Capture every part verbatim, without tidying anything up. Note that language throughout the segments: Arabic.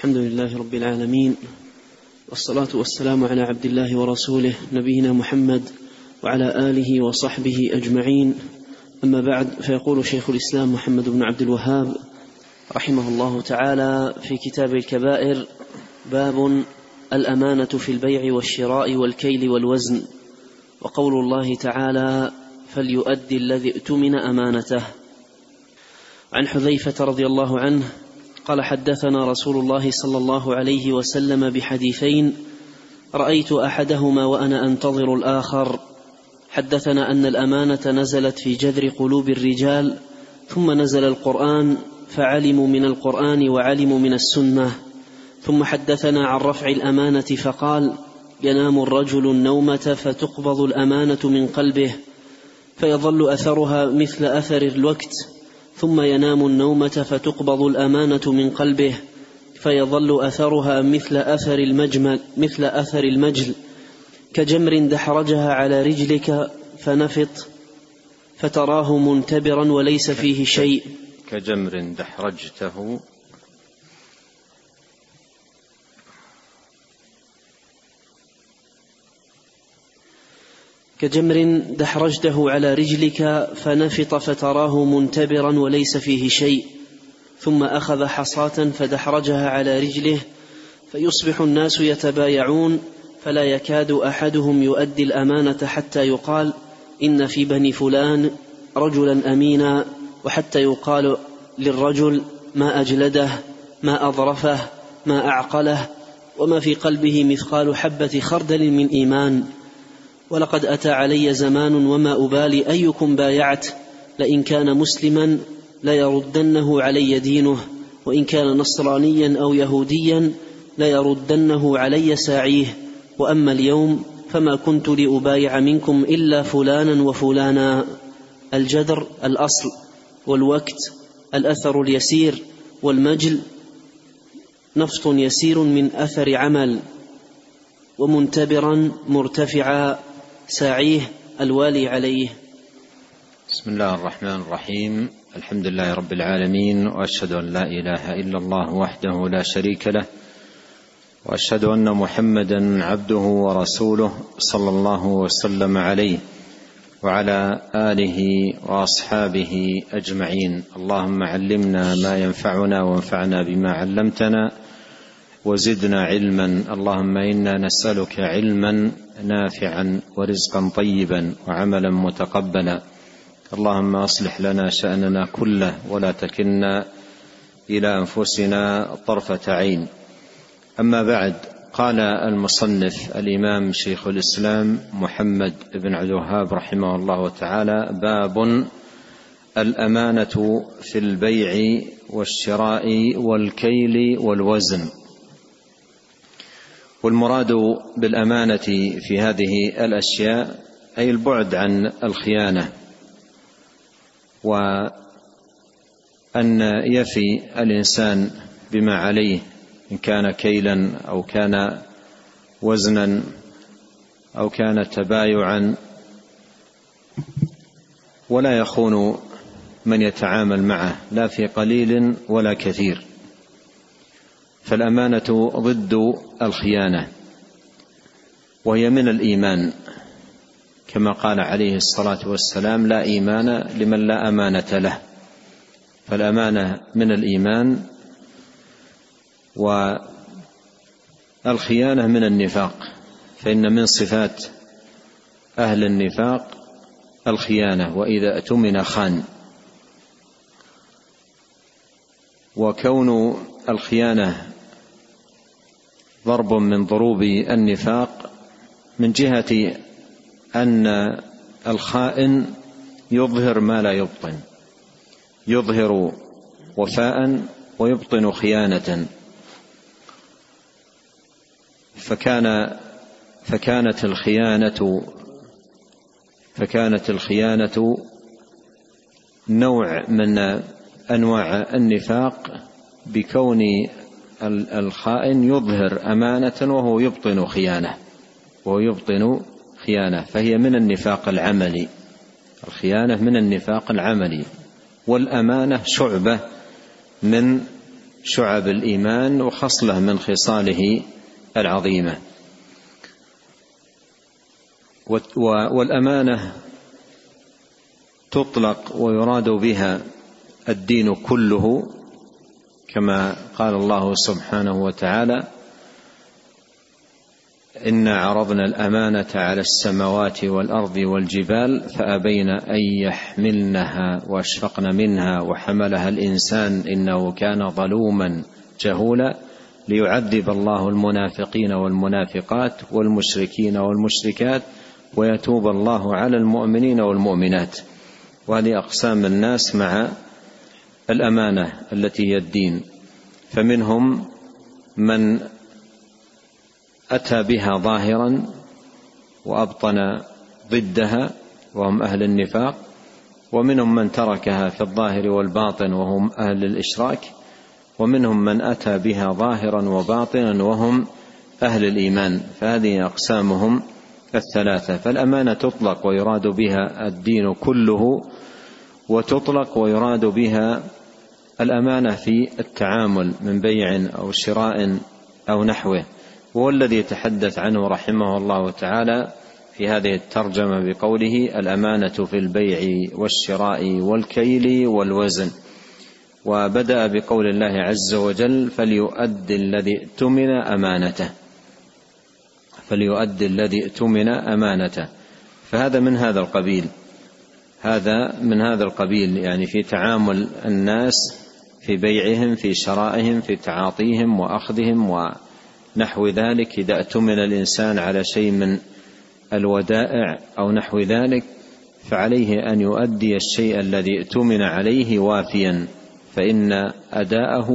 الحمد لله رب العالمين، والصلاة والسلام على عبد الله ورسوله نبينا محمد وعلى آله وصحبه أجمعين. أما بعد، فيقول شيخ الإسلام محمد بن عبد الوهاب رحمه الله تعالى في كتاب الكبائر: باب الأمانة في البيع والشراء والكيل والوزن. وقول الله تعالى: فليؤدي الذي اؤتمن أمانته. عن حذيفة رضي الله عنه قال: حدثنا رسول الله صلى الله عليه وسلم بحديثين رأيت أحدهما وأنا أنتظر الآخر. حدثنا أن الأمانة نزلت في جذر قلوب الرجال، ثم نزل القرآن فعلموا من القرآن وعلموا من السنة. ثم حدثنا عن رفع الأمانة فقال: ينام الرجل النومة فتقبض الأمانة من قلبه فيظل أثرها مثل أثر الوقت، ثم ينام النومة فتقبض الأمانة من قلبه فيظل أثرها مثل أثر المجمل مثل أثر المجل كجمر دحرجها على رجلك فنفط فتراه منتبرا وليس فيه شيء. كجمر دحرجته كجمر دحرجته على رجلك فنفط فتراه منتبرا وليس فيه شيء، ثم أخذ حصاة فدحرجها على رجله فيصبح الناس يتبايعون فلا يكاد أحدهم يؤدي الأمانة حتى يقال: إن في بني فلان رجلا أمينا، وحتى يقال للرجل: ما أجلده، ما أظرفه، ما أعقله، وما في قلبه مثقال حبة خردل من إيمان. ولقد أتى علي زمان وما أبالي أيكم بايعت، لئن كان مسلما ليردنه علي دينه، وإن كان نصرانيا أو يهوديا ليردنه علي ساعيه. وأما اليوم فما كنت لأبايع منكم إلا فلانا وفلانا. الجذر الأصل، والوقت الأثر اليسير، والمجل نفط يسير من أثر عمل، ومنتبرا مرتفعا ساعيه الوالي عليه. بسم الله الرحمن الرحيم. الحمد لله رب العالمين، وأشهد أن لا إله إلا الله وحده لا شريك له، وأشهد أن محمدا عبده ورسوله صلى الله وسلم عليه وعلى آله وأصحابه أجمعين. اللهم علمنا ما ينفعنا وانفعنا بما علمتنا وزدنا علما. اللهم إنا نسألك علما نافعا ورزقا طيبا وعملا متقبلا. اللهم أصلح لنا شأننا كله ولا تكلنا إلى أنفسنا طرفة عين. أما بعد، قال المصنف الإمام شيخ الإسلام محمد بن عبد الوهاب رحمه الله تعالى: باب الأمانة في البيع والشراء والكيل والوزن. والمراد بالأمانة في هذه الأشياء أي البعد عن الخيانة، وأن يفي الإنسان بما عليه إن كان كيلا أو كان وزنا أو كان تبايعا، ولا يخون من يتعامل معه لا في قليل ولا كثير. فالأمانة ضد الخيانة، وهي من الإيمان، كما قال عليه الصلاة والسلام: لا إيمان لمن لا أمانة له. فالأمانة من الإيمان، والخيانة من النفاق، فإن من صفات أهل النفاق الخيانة، وإذا اؤتمن خان. وكون الخيانة ضرب من ضروب النفاق من جهة أن الخائن يظهر ما لا يبطن، يظهر وفاء ويبطن خيانة. فكان فكانت الخيانة فكانت الخيانة نوع من أنواع النفاق، بكون الخائن يظهر أمانة وهو يبطن خيانة وهو يبطن خيانة فهي من النفاق العملي. الخيانة من النفاق العملي، والأمانة شعبة من شعب الإيمان وخصلة من خصاله العظيمة. والأمانة تطلق ويراد بها الدين كله، كما قال الله سبحانه وتعالى: إنا عرضنا الأمانة على السماوات والأرض والجبال فأبين أن يحملنها وأشفقن منها وحملها الإنسان إنه كان ظلوما جهولا ليعذب الله المنافقين والمنافقات والمشركين والمشركات ويتوب الله على المؤمنين والمؤمنات. وهذه أقسام الناس مع الأمانة التي هي الدين، فمنهم من أتى بها ظاهرا وأبطن ضدها وهم أهل النفاق، ومنهم من تركها في الظاهر والباطن وهم أهل الإشراك، ومنهم من أتى بها ظاهرا وباطنا وهم أهل الإيمان. فهذه أقسامهم الثلاثة. فالأمانة تطلق ويراد بها الدين كله، وتطلق ويراد بها الأمانة في التعامل من بيع أو شراء أو نحوه، وهو الذي يتحدث عنه رحمه الله تعالى في هذه الترجمة بقوله: الأمانة في البيع والشراء والكيل والوزن. وبدأ بقول الله عز وجل: فليؤدي الذي اؤتمن أمانته فليؤدي الذي اؤتمن أمانته. فهذا من هذا القبيل هذا من هذا القبيل يعني في تعامل الناس في بيعهم، في شرائهم، في تعاطيهم وأخذهم ونحو ذلك. إذا اؤتمن الإنسان على شيء من الودائع أو نحو ذلك فعليه أن يؤدي الشيء الذي اؤتمن عليه وافيا، فإن أداءه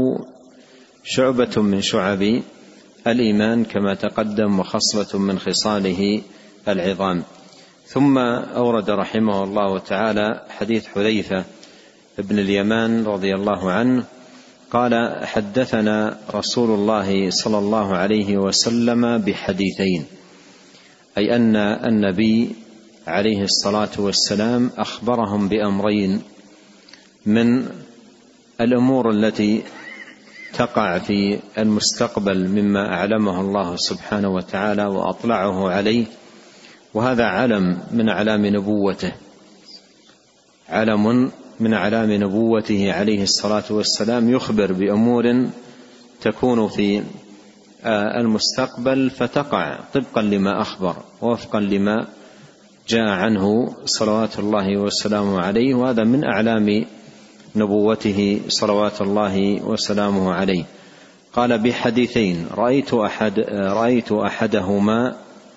شعبة من شعب الإيمان كما تقدم، وخصلة من خصاله العظام. ثم أورد رحمه الله تعالى حديث حذيفة ابن اليمان رضي الله عنه قال: حدثنا رسول الله صلى الله عليه وسلم بحديثين، أي أن النبي عليه الصلاة والسلام أخبرهم بأمرين من الأمور التي تقع في المستقبل مما أعلمه الله سبحانه وتعالى وأطلعه عليه، وهذا علم من أعلام نبوته علم من أعلام نبوته عليه الصلاة والسلام، يخبر بأمور تكون في المستقبل فتقع طبقا لما أخبر ووفقا لما جاء عنه صلوات الله وسلامه عليه، وهذا من أعلام نبوته صلوات الله وسلامه عليه. قال: بحديثين رأيت أحد رأيت أحدهما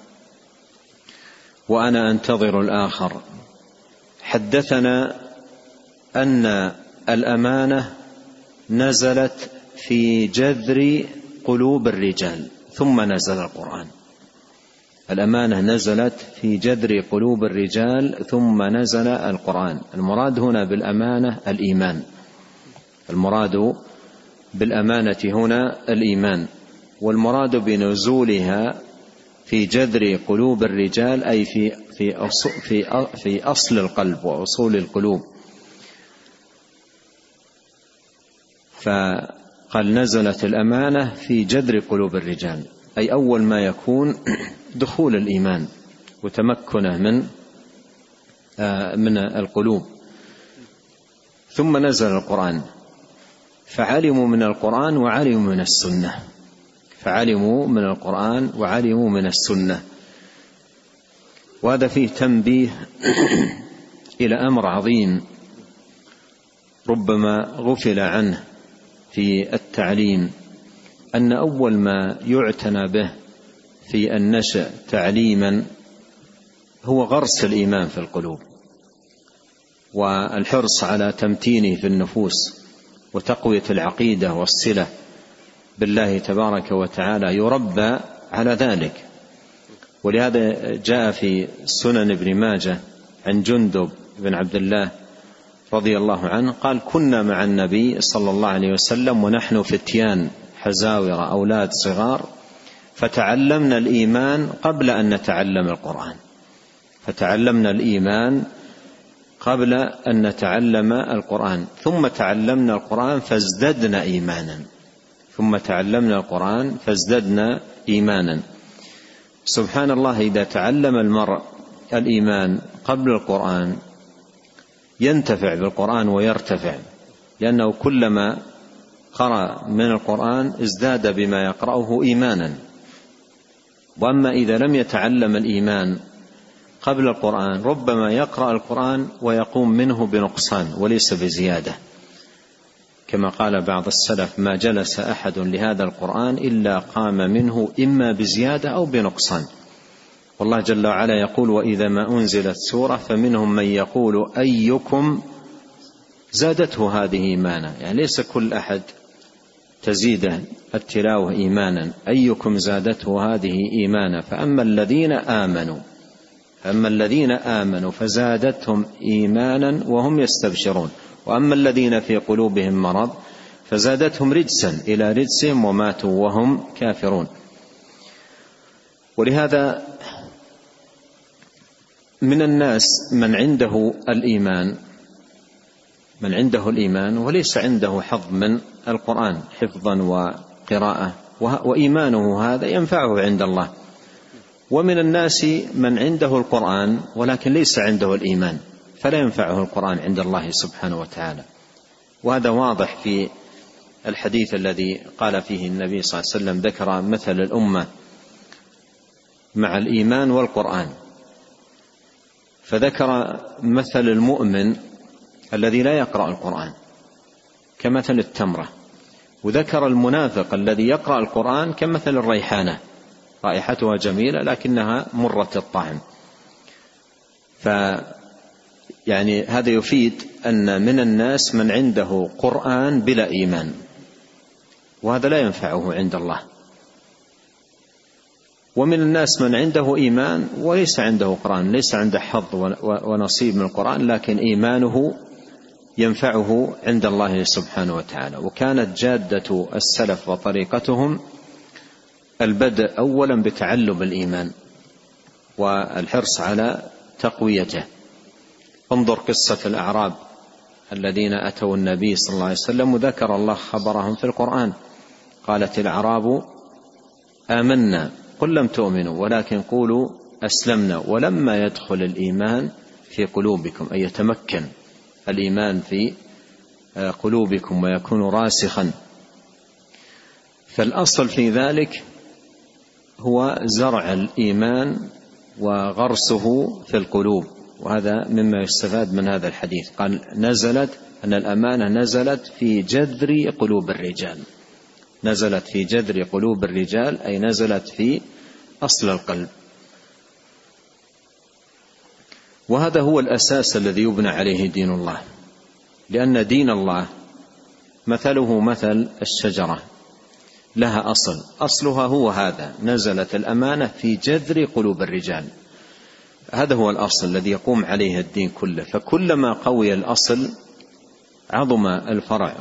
وأنا أنتظر الآخر. حدثنا أن الأمانة نزلت في جذر قلوب الرجال ثم نزل القرآن. الأمانة نزلت في جذر قلوب الرجال ثم نزل القرآن. المراد هنا بالأمانة الإيمان المراد بالأمانة هنا الإيمان والمراد بنزولها في جذر قلوب الرجال أي في في في في أصل القلب وأصول القلوب. فقال: نزلت الأمانة في جذر قلوب الرجال، أي أول ما يكون دخول الإيمان وتمكنه من من القلوب. ثم نزل القرآن فعلموا من القرآن وعلموا من السنة فعلموا من القرآن وعلموا من السنة. وهذا فيه تنبيه إلى أمر عظيم ربما غفل عنه في التعليم، أن أول ما يعتنى به في النشأ تعليما هو غرس الإيمان في القلوب والحرص على تمتينه في النفوس وتقوية العقيدة والصلة بالله تبارك وتعالى، يربى على ذلك. ولهذا جاء في سنن ابن ماجه عن جندب بن عبد الله رضي الله عنه قال: كنا مع النبي صلى الله عليه وسلم ونحن فتيان حزاورة أولاد صغار فتعلمنا الإيمان قبل أن نتعلم القرآن فتعلمنا الإيمان قبل أن نتعلم القرآن ثم تعلمنا القرآن فازددنا إيمانا ثم تعلمنا القرآن فازددنا إيمانا. سبحان الله، إذا تعلم المرء الإيمان قبل القرآن ينتفع بالقرآن ويرتفع، لأنه كلما قرأ من القرآن ازداد بما يقرأه إيمانا. وأما إذا لم يتعلم الإيمان قبل القرآن ربما يقرأ القرآن ويقوم منه بنقصان وليس بزيادة، كما قال بعض السلف: ما جلس أحد لهذا القرآن إلا قام منه إما بزيادة أو بنقصان. والله جل وعلا يقول: وإذا ما أنزلت سورة فمنهم من يقول أيكم زادته هذه إيمانا، يعني ليس كل أحد تزيد التلاوة إيمانا، أيكم زادته هذه إيمانا. فأما الذين آمنوا فأما الذين آمنوا فزادتهم إيمانا وهم يستبشرون، وأما الذين في قلوبهم مرض فزادتهم رجسا إلى رجسهم وماتوا وهم كافرون. ولهذا من الناس من عنده الإيمان من عنده الإيمان وليس عنده حظ من القرآن حفظا وقراءة، وإيمانه هذا ينفعه عند الله. ومن الناس من عنده القرآن ولكن ليس عنده الإيمان فلا ينفعه القرآن عند الله سبحانه وتعالى. وهذا واضح في الحديث الذي قال فيه النبي صلى الله عليه وسلم، ذكر مثل الأمة مع الإيمان والقرآن، فذكر مثل المؤمن الذي لا يقرأ القرآن كمثل التمرة، وذكر المنافق الذي يقرأ القرآن كمثل الريحانة، رائحتها جميلة لكنها مرة الطعم. فيعني هذا يفيد أن من الناس من عنده قرآن بلا إيمان، وهذا لا ينفعه عند الله. ومن الناس من عنده إيمان وليس عنده قرآن، ليس عنده حظ ونصيب من القرآن، لكن إيمانه ينفعه عند الله سبحانه وتعالى. وكانت جادة السلف وطريقتهم البدء أولا بتعلم الإيمان والحرص على تقويته. انظر قصة الأعراب الذين أتوا النبي صلى الله عليه وسلم وذكر الله خبرهم في القرآن. قالت الأعراب آمنا قل لم تؤمنوا ولكن قولوا أسلمنا ولما يدخل الإيمان في قلوبكم، أي يتمكن الإيمان في قلوبكم ويكون راسخا. فالأصل في ذلك هو زرع الإيمان وغرسه في القلوب، وهذا مما يستفاد من هذا الحديث. قال نزلت أن الأمانة نزلت في جذر قلوب الرجال، نزلت في جذر قلوب الرجال أي نزلت في أصل القلب. وهذا هو الأساس الذي يبنى عليه دين الله، لأن دين الله مثله مثل الشجرة لها أصل، أصلها هو هذا، نزلت الأمانة في جذر قلوب الرجال. هذا هو الأصل الذي يقوم عليه الدين كله. فكلما قوي الأصل عظم الفرع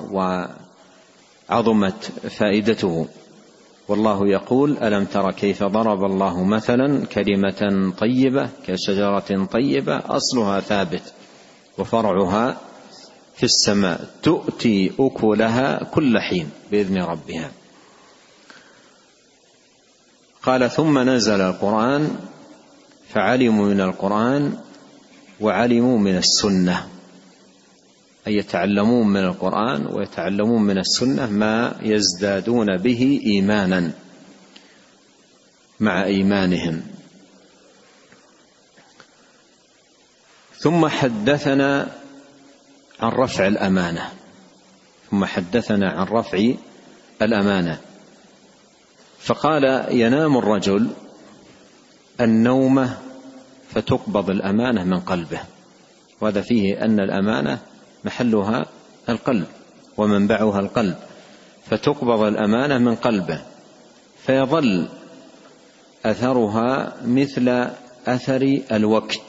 وعظمت فائدته. والله يقول ألم تر كيف ضرب الله مثلا كلمة طيبة كشجرة طيبة أصلها ثابت وفرعها في السماء تؤتي أكلها كل حين بإذن ربها. قال ثم نزل القرآن فعلموا من القرآن وعلموا من السنة، أي يتعلمون من القرآن ويتعلمون من السنة ما يزدادون به إيمانا مع إيمانهم. ثم حدثنا عن رفع الأمانة ثم حدثنا عن رفع الأمانة فقال ينام الرجل النومة فتقبض الأمانة من قلبه، وهذا فيه أن الأمانة محلها القلب ومنبعها القلب، فتقبض الأمانة من قلبه فيظل أثرها مثل أثر الوقت،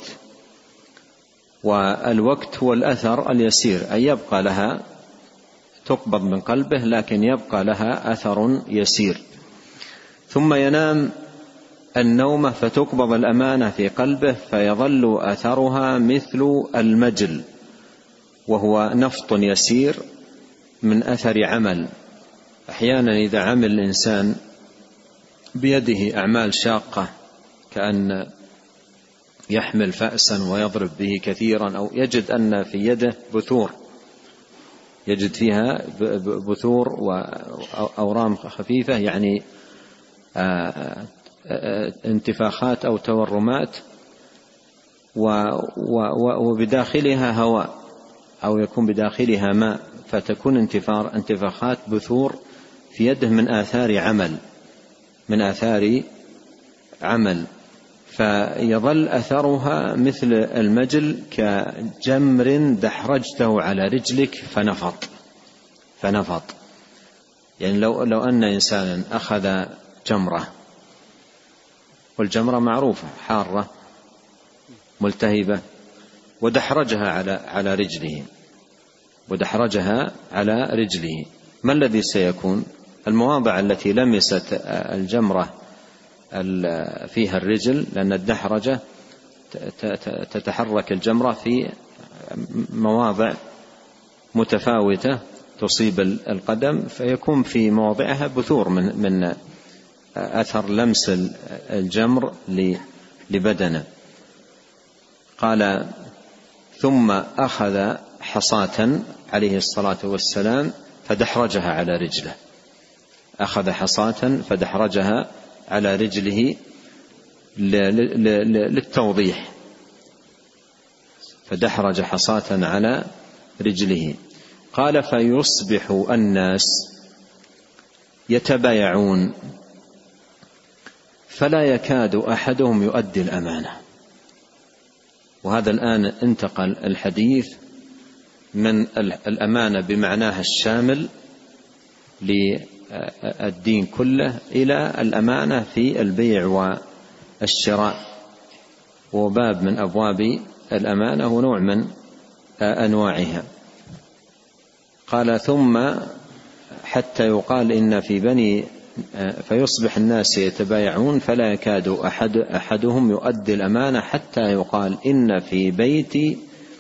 والوقت هو الأثر اليسير، أي يبقى لها تقبض من قلبه لكن يبقى لها أثر يسير. ثم ينام النومة فتقبض الأمانة في قلبه فيظل أثرها مثل المجل، وهو نفط يسير من أثر عمل أحيانا إذا عمل الإنسان بيده أعمال شاقة كأن يحمل فأسا ويضرب به كثيرا، أو يجد أن في يده بثور، يجد فيها بثور وأورام خفيفة، يعني انتفاخات أو تورمات، وبداخلها هواء أو يكون بداخلها ماء، فتكون انتفار انتفاخات بثور في يده من آثار عمل من آثار عمل فيظل أثرها مثل المجل كجمر دحرجته على رجلك فنفط فنفط يعني لو, لو أن إنسانا أخذ جمرة، والجمرة معروفة حارة ملتهبة، ودحرجها على على رجله ودحرجها على رجله ما الذي سيكون؟ المواضع التي لمست الجمرة فيها الرجل، لأن الدحرجة تتحرك الجمرة في مواضع متفاوتة تصيب القدم، فيكون في مواضعها بثور من من أثر لمس الجمر لبدنه. قال: ثم أخذ حصاة عليه الصلاة والسلام فدحرجها على رجله، أخذ حصاة فدحرجها على رجله للتوضيح، فدحرج حصاة على رجله. قال: فيصبح الناس يتبايعون فلا يكاد أحدهم يؤدي الأمانة. وهذا الآن انتقل الحديث من الأمانة بمعناها الشامل للدين كله إلى الأمانة في البيع والشراء، وباب من أبواب الأمانة ونوع من أنواعها. قال: ثم حتى يقال إن في بني فيصبح الناس يتبايعون فلا يكاد أحد أحدهم يؤدي الأمانة حتى يقال إن في بيتي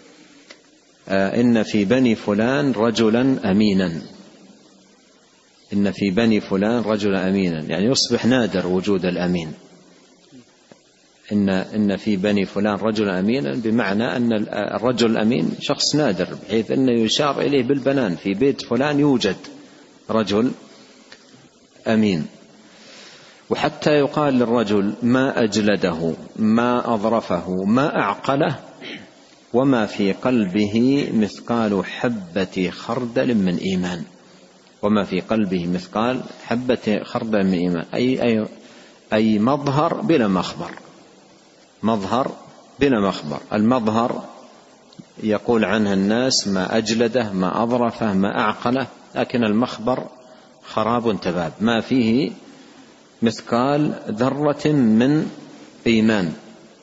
إن في بني فلان رجلا أمينا، إن في بني فلان رجلا أمينا، يعني يصبح نادر وجود الأمين. إن إن في بني فلان رجلا أمينا بمعنى أن الرجل الأمين شخص نادر، بحيث أنه يشار إليه بالبنان، في بيت فلان يوجد رجل أمين. وحتى يقال للرجل: ما أجلده، ما أظرفه، ما أعقله، وما في قلبه مثقال حبة خردل من إيمان. وما في قلبه مثقال حبة خردل من إيمان، أي, أي, أي مظهر بلا مخبر، مظهر بلا مخبر. المظهر يقول عنه الناس ما أجلده، ما أظرفه، ما أعقله، لكن المخبر خراب تباب، ما فيه مثقال ذرة من إيمان،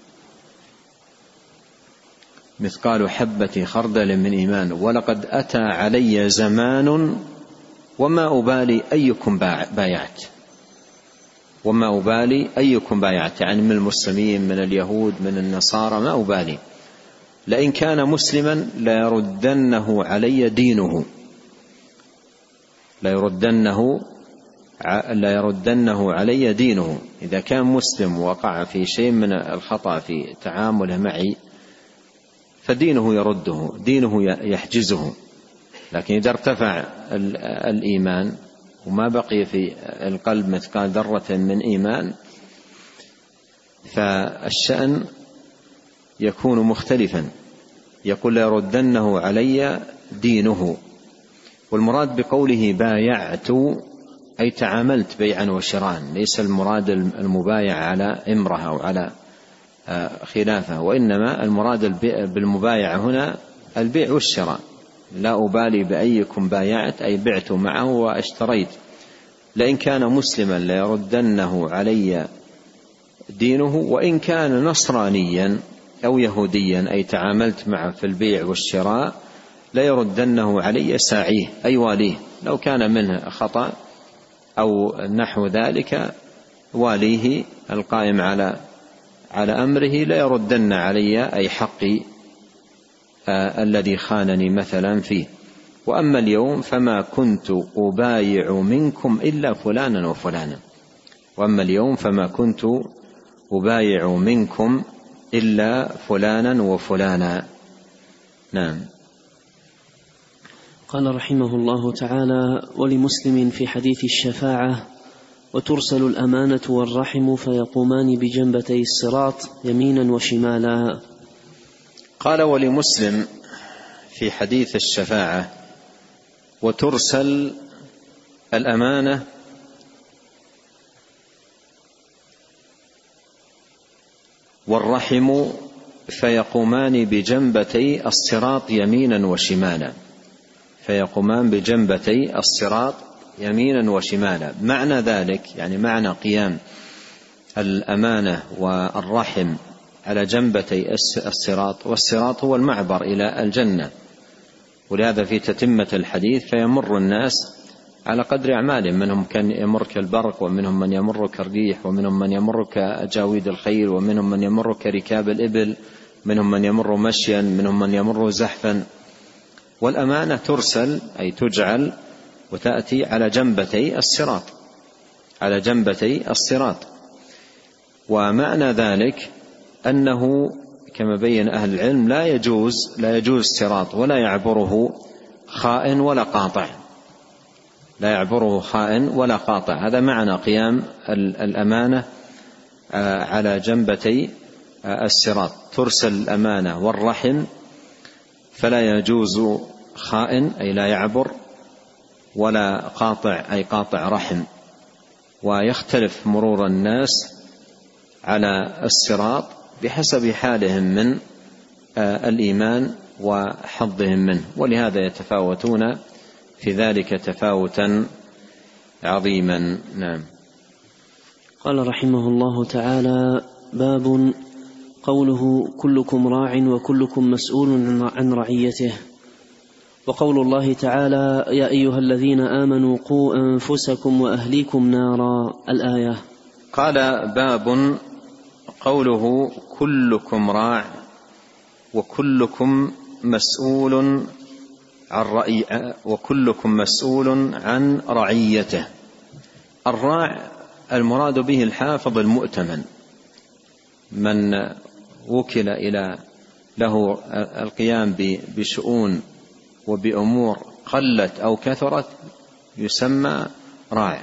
مثقال حبة خردل من إيمان. ولقد أتى علي زمان وما أبالي أيكم بايعت، وما أبالي أيكم بايعت، يعني من المسلمين، من اليهود، من النصارى، ما أبالي، لئن كان مسلما ليردنه علي دينه، ليردنه ليردنه علي دينه. إذا كان مسلم وقع في شيء من الخطأ في تعامله معي فدينه يرده، دينه يحجزه. لكن إذا ارتفع الإيمان وما بقي في القلب مثقال ذرة من إيمان فالشأن يكون مختلفا. يقول: ليردنه علي دينه. والمراد بقوله بايعت أي تعاملت بيعا وشراء، ليس المراد المبايع على امرأة أو على خلافة، وإنما المراد بالمبايع هنا البيع والشراء. لا أبالي بأيكم بايعت أي بعت معه واشتريت. لئن كان مسلما ليردنه علي دينه، وإن كان نصرانيا أو يهوديا أي تعاملت معه في البيع والشراء ليردنه علي ساعيه أي واليه، لو كان منه خطأ أو نحو ذلك واليه القائم على على أمره ليردن علي أي حقي آه الذي خانني مثلا فيه. وأما اليوم فما كنت أبايع منكم إلا فلانا وفلانا. وأما اليوم فما كنت أبايع منكم إلا فلانا وفلانا. نعم. قال رحمه الله تعالى: ولمسلم في حديث الشفاعة: وترسل الأمانة والرحم فيقومان بجنبتي الصراط يمينا وشمالا. قال: ولمسلم في حديث الشفاعة: وترسل الأمانة والرحم فيقومان بجنبتي الصراط يمينا وشمالا. فيقومان بجنبتي الصراط يمينا وشمالا. معنى ذلك يعني معنى قيام الأمانة والرحم على جنبتي الصراط، والصراط هو المعبر إلى الجنة، ولهذا في تتمة الحديث: فيمر الناس على قدر أعمالهم، منهم كان يمر كالبرق، ومنهم من يمر كالريح، ومنهم من يمر كأجاويد الخيل، ومنهم من يمر كركاب الإبل، منهم من يمر مشيا، منهم من يمر زحفا. والأمانة ترسل أي تجعل وتأتي على جنبتي الصراط، على جنبتي الصراط. ومعنى ذلك أنه كما بين أهل العلم لا يجوز لا يجوز صراط ولا يعبره خائن ولا قاطع، لا يعبره خائن ولا قاطع. هذا معنى قيام الأمانة على جنبتي الصراط. ترسل الأمانة والرحم فلا يجوز خائن أي لا يعبر، ولا قاطع أي قاطع رحم. ويختلف مرور الناس على الصراط بحسب حالهم من الإيمان وحظهم منه، ولهذا يتفاوتون في ذلك تفاوتا عظيما. نعم. قال رحمه الله تعالى: باب قوله: كلكم راع وكلكم مسؤول عن رعيته. وقول الله تعالى: يا أيها الذين آمنوا قوا أنفسكم وأهليكم نارا، الآية. قال: باب قوله: كلكم راع وكلكم مسؤول عن رعي وكلكم مسؤول عن رعيته. الراع المراد به الحافظ المؤتمن، من وكل إلى له القيام بشؤون وبأمور قلت أو كثرت يسمى راع،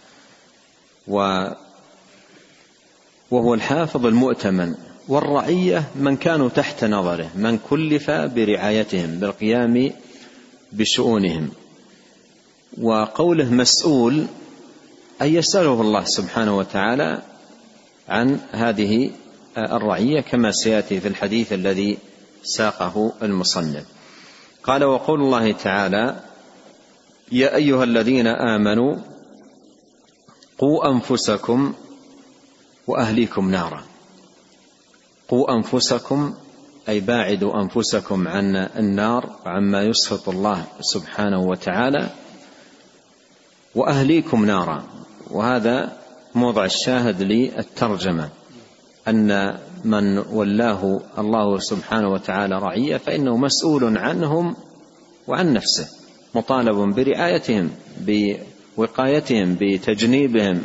وهو الحافظ المؤتمن. والرعية من كانوا تحت نظره، من كلف برعايتهم بالقيام بشؤونهم. وقوله مسؤول أي يسأله الله سبحانه وتعالى عن هذه الرعية، كما سيأتي في الحديث الذي ساقه المصنف. قال: وقول الله تعالى: يا أيها الذين آمنوا قوا أنفسكم وأهليكم نارا. قوا أنفسكم أي باعدوا أنفسكم عن النار وعما يسخط الله سبحانه وتعالى، وأهليكم نارا. وهذا موضع الشاهد للترجمة، أن من ولاه الله سبحانه وتعالى رعية فإنه مسؤول عنهم وعن نفسه، مطالب برعايتهم، بوقايتهم، بتجنيبهم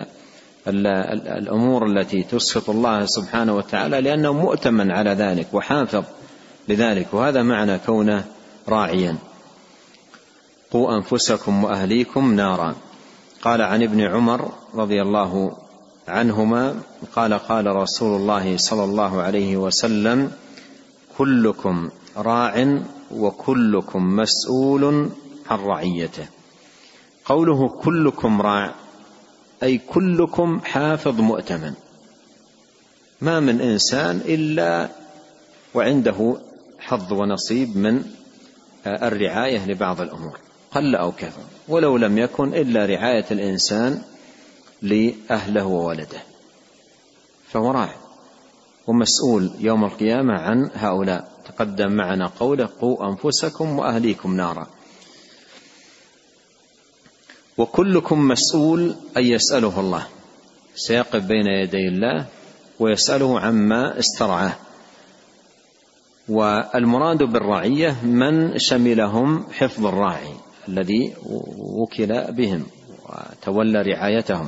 الأمور التي تسخط الله سبحانه وتعالى، لأنه مؤتمن على ذلك وحافظ لذلك. وهذا معنى كونه راعيا. قوا أنفسكم وأهليكم نارا. قال عن ابن عمر رضي الله عنهما قال: قال رسول الله صلى الله عليه وسلم: كلكم راع وكلكم مسؤول عن رعيته. قوله كلكم راع أي كلكم حافظ مؤتمن، ما من إنسان إلا وعنده حظ ونصيب من الرعاية لبعض الأمور قل أو كثر، ولو لم يكن إلا رعاية الإنسان لأهله وولده، فهو راع ومسؤول يوم القيامة عن هؤلاء. تقدم معنا قوله: قوا أنفسكم وأهليكم نارا. وكلكم مسؤول أي يسأله الله، سيقف بين يدي الله ويسأله عما استرعاه. والمراد بالرعية من شملهم حفظ الراعي الذي وكل بهم وتولى رعايتهم.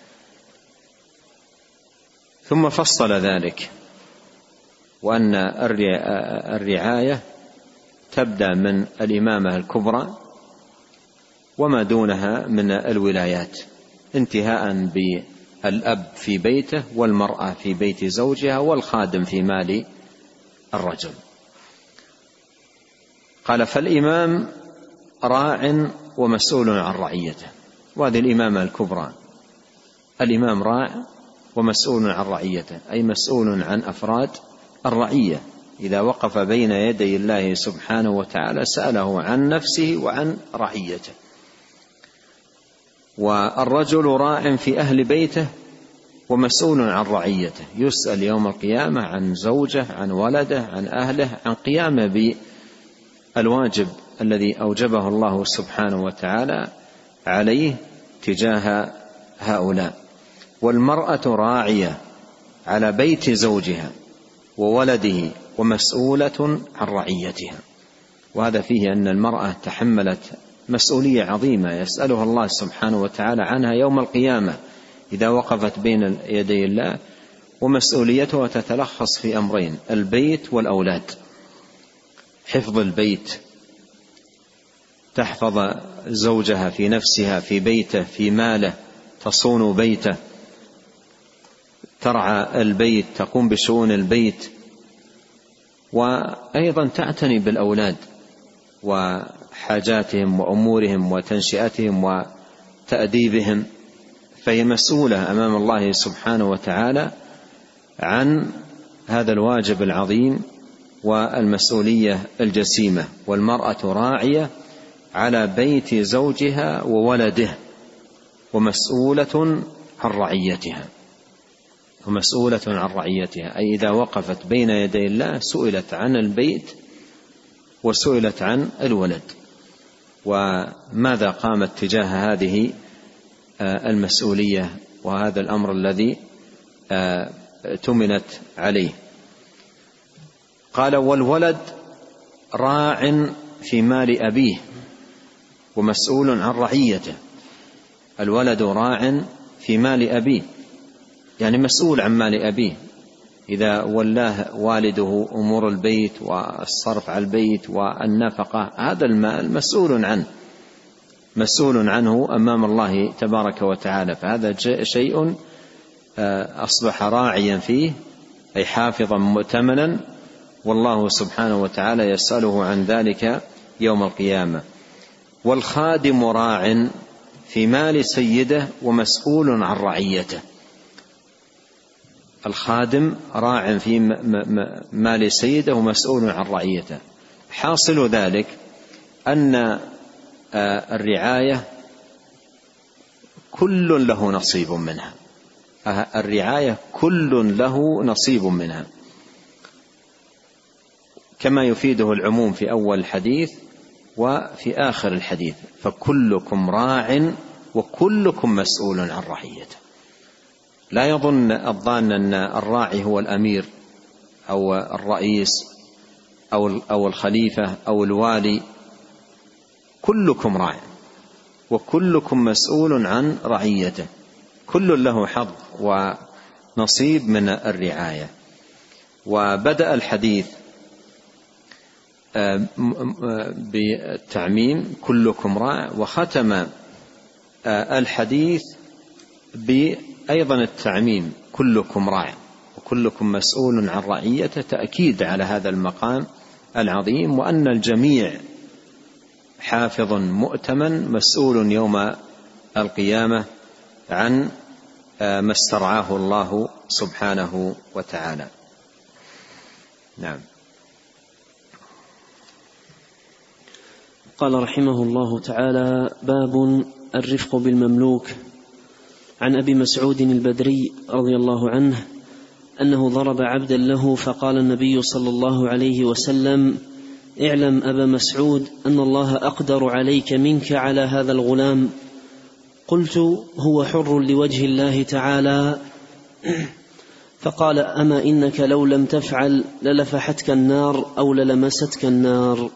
ثم فصل ذلك وأن الرعاية تبدأ من الإمامة الكبرى وما دونها من الولايات، انتهاء بالأب في بيته والمرأة في بيت زوجها والخادم في مال الرجل. قال: فالإمام راع ومسؤول عن رعيته. وهذه الإمامة الكبرى، الإمام راع ومسؤول عن رعيته، أي مسؤول عن أفراد الرعية. إذا وقف بين يدي الله سبحانه وتعالى سأله عن نفسه وعن رعيته. والرجل راع في أهل بيته ومسؤول عن رعيته، يسأل يوم القيامة عن زوجه، عن ولده، عن أهله، عن قيامه بالواجب الذي أوجبه الله سبحانه وتعالى عليه تجاه هؤلاء. والمرأة راعية على بيت زوجها وولده ومسؤولة عن رعيتها. وهذا فيه أن المرأة تحملت مسؤولية عظيمة يسألها الله سبحانه وتعالى عنها يوم القيامة إذا وقفت بين يدي الله. ومسؤوليتها تتلخص في أمرين: البيت والأولاد. حفظ البيت، تحفظ زوجها في نفسها في بيته في ماله، تصون بيته، ترعى البيت، تقوم بشؤون البيت، وأيضا تعتني بالأولاد وحاجاتهم وأمورهم وتنشئتهم وتأديبهم. فهي مسؤولة أمام الله سبحانه وتعالى عن هذا الواجب العظيم والمسؤولية الجسيمة. والمرأة راعية على بيت زوجها وولده ومسؤولة عن رعيتها ومسؤولة عن رعيتها، أي إذا وقفت بين يدي الله سئلت عن البيت وسئلت عن الولد، وماذا قامت تجاه هذه المسؤولية وهذا الأمر الذي تمنت عليه. قال: والولد راع في مال أبيه ومسؤول عن رعيته. الولد راع في مال أبيه، يعني مسؤول عن مال أبيه. إذا ولاه والده أمور البيت والصرف على البيت والنفقة، هذا المال مسؤول عنه مسؤول عنه أمام الله تبارك وتعالى. فهذا شيء أصبح راعيا فيه، أي حافظا مؤتمنا، والله سبحانه وتعالى يسأله عن ذلك يوم القيامة. والخادم راع في مال سيده ومسؤول عن رعيته. الخادم راع في مال سيده ومسؤول عن رعيته. حاصل ذلك أن الرعاية كل له نصيب منها، الرعاية كل له نصيب منها، كما يفيده العموم في أول الحديث وفي آخر الحديث: فكلكم راع وكلكم مسؤول عن رعيته. لا يظن الظان أن الراعي هو الأمير أو الرئيس أو الخليفة أو الوالي. كلكم راع وكلكم مسؤول عن رعيته، كل له حظ ونصيب من الرعاية. وبدأ الحديث بالتعميم كلكم راع، وختم الحديث بأيضا التعميم كلكم راع وكلكم مسؤول عن رعيته، تأكيد على هذا المقام العظيم، وأن الجميع حافظ مؤتمن مسؤول يوم القيامة عن ما استرعاه الله سبحانه وتعالى. نعم. قال رحمه الله تعالى: باب الرفق بالمملوك. عن أبي مسعود البدري رضي الله عنه أنه ضرب عبدا له، فقال النبي صلى الله عليه وسلم: اعلم أبا مسعود أن الله أقدر عليك منك على هذا الغلام. قلت: هو حر لوجه الله تعالى؟ فقال: أما إنك لو لم تفعل للفحتك النار أو للمستك النار.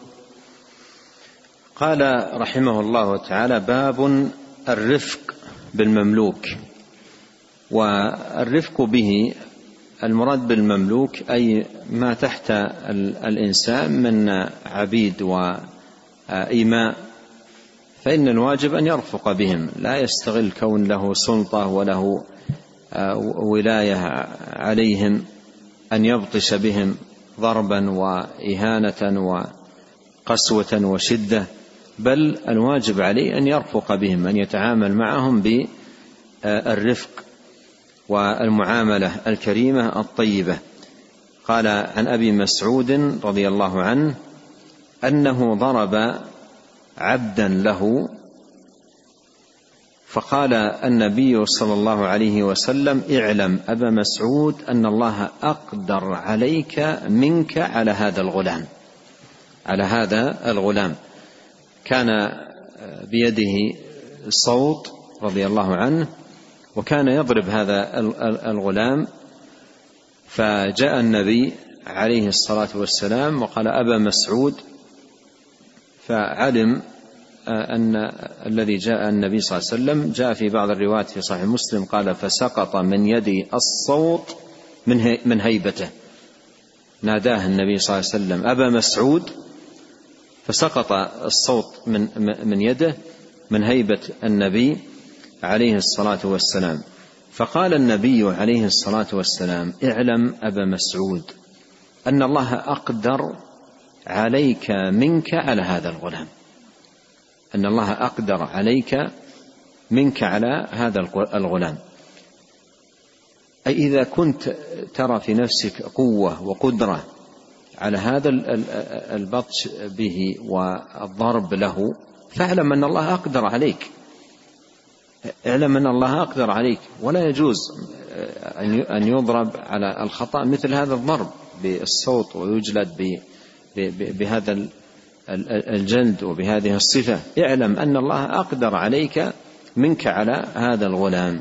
قال رحمه الله تعالى: باب الرفق بالمملوك. والرفق به المراد بالمملوك أي ما تحت الإنسان من عبيد وإيماء، فإن الواجب أن يرفق بهم، لا يستغل كون له سلطة وله ولاية عليهم أن يبطش بهم ضربا وإهانة وقسوة وشدة، بل الواجب عليه أن يرفق بهم، أن يتعامل معهم بالرفق والمعاملة الكريمة الطيبة. قال عن أبي مسعود رضي الله عنه أنه ضرب عبدا له، فقال النبي صلى الله عليه وسلم: اعلم أبا مسعود أن الله أقدر عليك منك على هذا الغلام. على هذا الغلام كان بيده صوت رضي الله عنه، وكان يضرب هذا الغلام، فجاء النبي عليه الصلاة والسلام وقال: أبا مسعود، فعلم أن الذي جاء النبي صلى الله عليه وسلم جاء في بعض الروايات في صحيح مسلم قال: فسقط من يدي الصوت من هيبته. ناداه النبي صلى الله عليه وسلم: أبا مسعود، فسقط الصوت من من يده من هيبة النبي عليه الصلاة والسلام. فقال النبي عليه الصلاة والسلام: اعلم أبا مسعود أن الله أقدر عليك منك على هذا الغلام. أن الله أقدر عليك منك على هذا الغلام، أي إذا كنت ترى في نفسك قوة وقدرة على هذا البطش به والضرب له، فاعلم أن الله أقدر عليك. اعلم أن الله أقدر عليك، ولا يجوز أن يضرب على الخطأ مثل هذا الضرب بالصوت ويجلد بهذا الجلد وبهذه الصفة. اعلم أن الله أقدر عليك منك على هذا الغلام.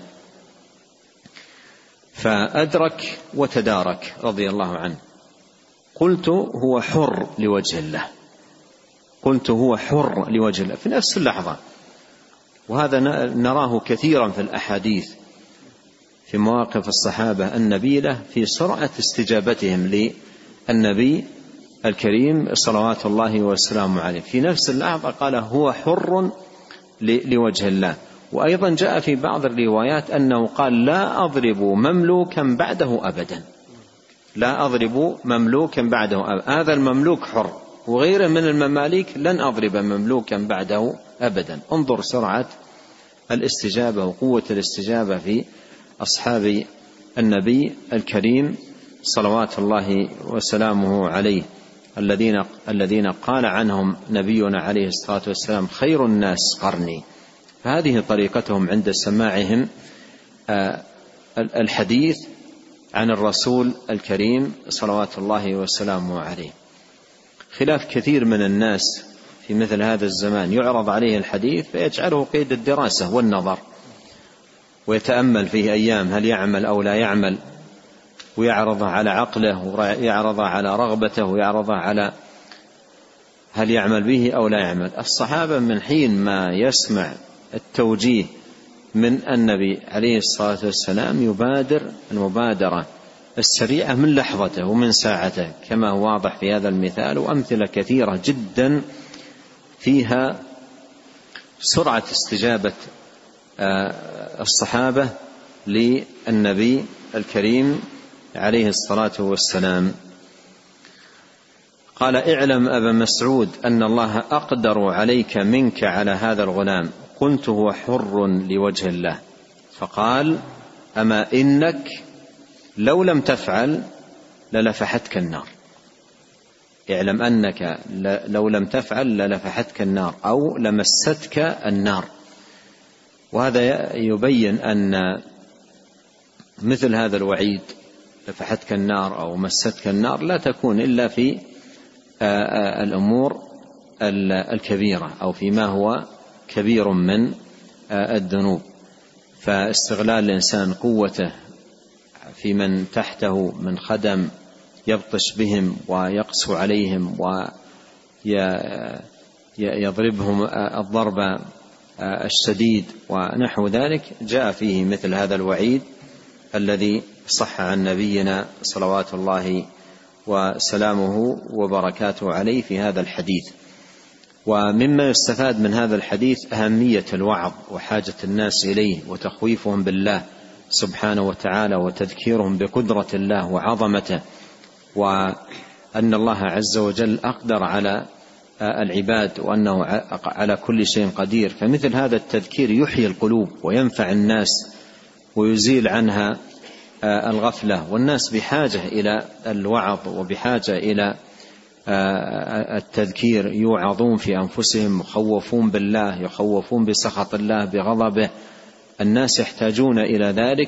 فأدرك وتدارك رضي الله عنه. قلت: هو حر لوجه الله. قلت: هو حر لوجه الله، في نفس اللحظة. وهذا نراه كثيرا في الأحاديث في مواقف الصحابة النبيلة في سرعة استجابتهم للنبي الكريم صلوات الله وسلامه عليه. في نفس اللحظة قال: هو حر لوجه الله. وأيضا جاء في بعض الروايات أنه قال: لا أضرب مملوكا بعده أبدا. لا أضرب مملوكا بعده أبدا. هذا المملوك حر، وغيره من المماليك لن أضرب مملوكا بعده أبدا. انظر سرعة الاستجابة وقوة الاستجابة في أصحاب النبي الكريم صلوات الله وسلامه عليه، الذين الذين قال عنهم نبينا عليه الصلاة والسلام: خير الناس قرني. فهذه طريقتهم عند سماعهم الحديث عن الرسول الكريم صلوات الله وسلامه عليه، خلاف كثير من الناس في مثل هذا الزمان يعرض عليه الحديث فيجعله قيد الدراسة والنظر، ويتأمل فيه أيام هل يعمل أو لا يعمل، ويعرض على عقله ويعرض على رغبته ويعرض على هل يعمل به أو لا يعمل. الصحابة من حين ما يسمع التوجيه من النبي عليه الصلاة والسلام يبادر المبادرة السريعة من لحظته ومن ساعته، كما هو واضح في هذا المثال، وأمثلة كثيرة جدا فيها سرعة استجابة الصحابة للنبي الكريم عليه الصلاة والسلام. قال: اعلم أبا مسعود أن الله أقدر عليك منك على هذا الغلام. قلت: هو حر لوجه الله. فقال: أما إنك لو لم تفعل للفحتك النار. اعلم أنك لو لم تفعل للفحتك النار أو لمستك النار. وهذا يبين أن مثل هذا الوعيد لفحتك النار أو مستك النار لا تكون إلا في الأمور الكبيرة أو فيما هو كبير من الذنوب. فاستغلال الإنسان قوته في من تحته من خدم يبطش بهم ويقسو عليهم ويضربهم الضرب الشديد ونحو ذلك، جاء فيه مثل هذا الوعيد الذي صح عن نبينا صلوات الله وسلامه وبركاته عليه في هذا الحديث. ومما يستفاد من هذا الحديث أهمية الوعظ وحاجة الناس إليه وتخويفهم بالله سبحانه وتعالى وتذكيرهم بقدرة الله وعظمته، وأن الله عز وجل أقدر على العباد وأنه على كل شيء قدير. فمثل هذا التذكير يحيي القلوب وينفع الناس ويزيل عنها الغفلة، والناس بحاجة إلى الوعظ وبحاجة إلى التذكير، يوعظون في أنفسهم، يخوفون بالله، يخوفون بسخط الله بغضبه. الناس يحتاجون إلى ذلك،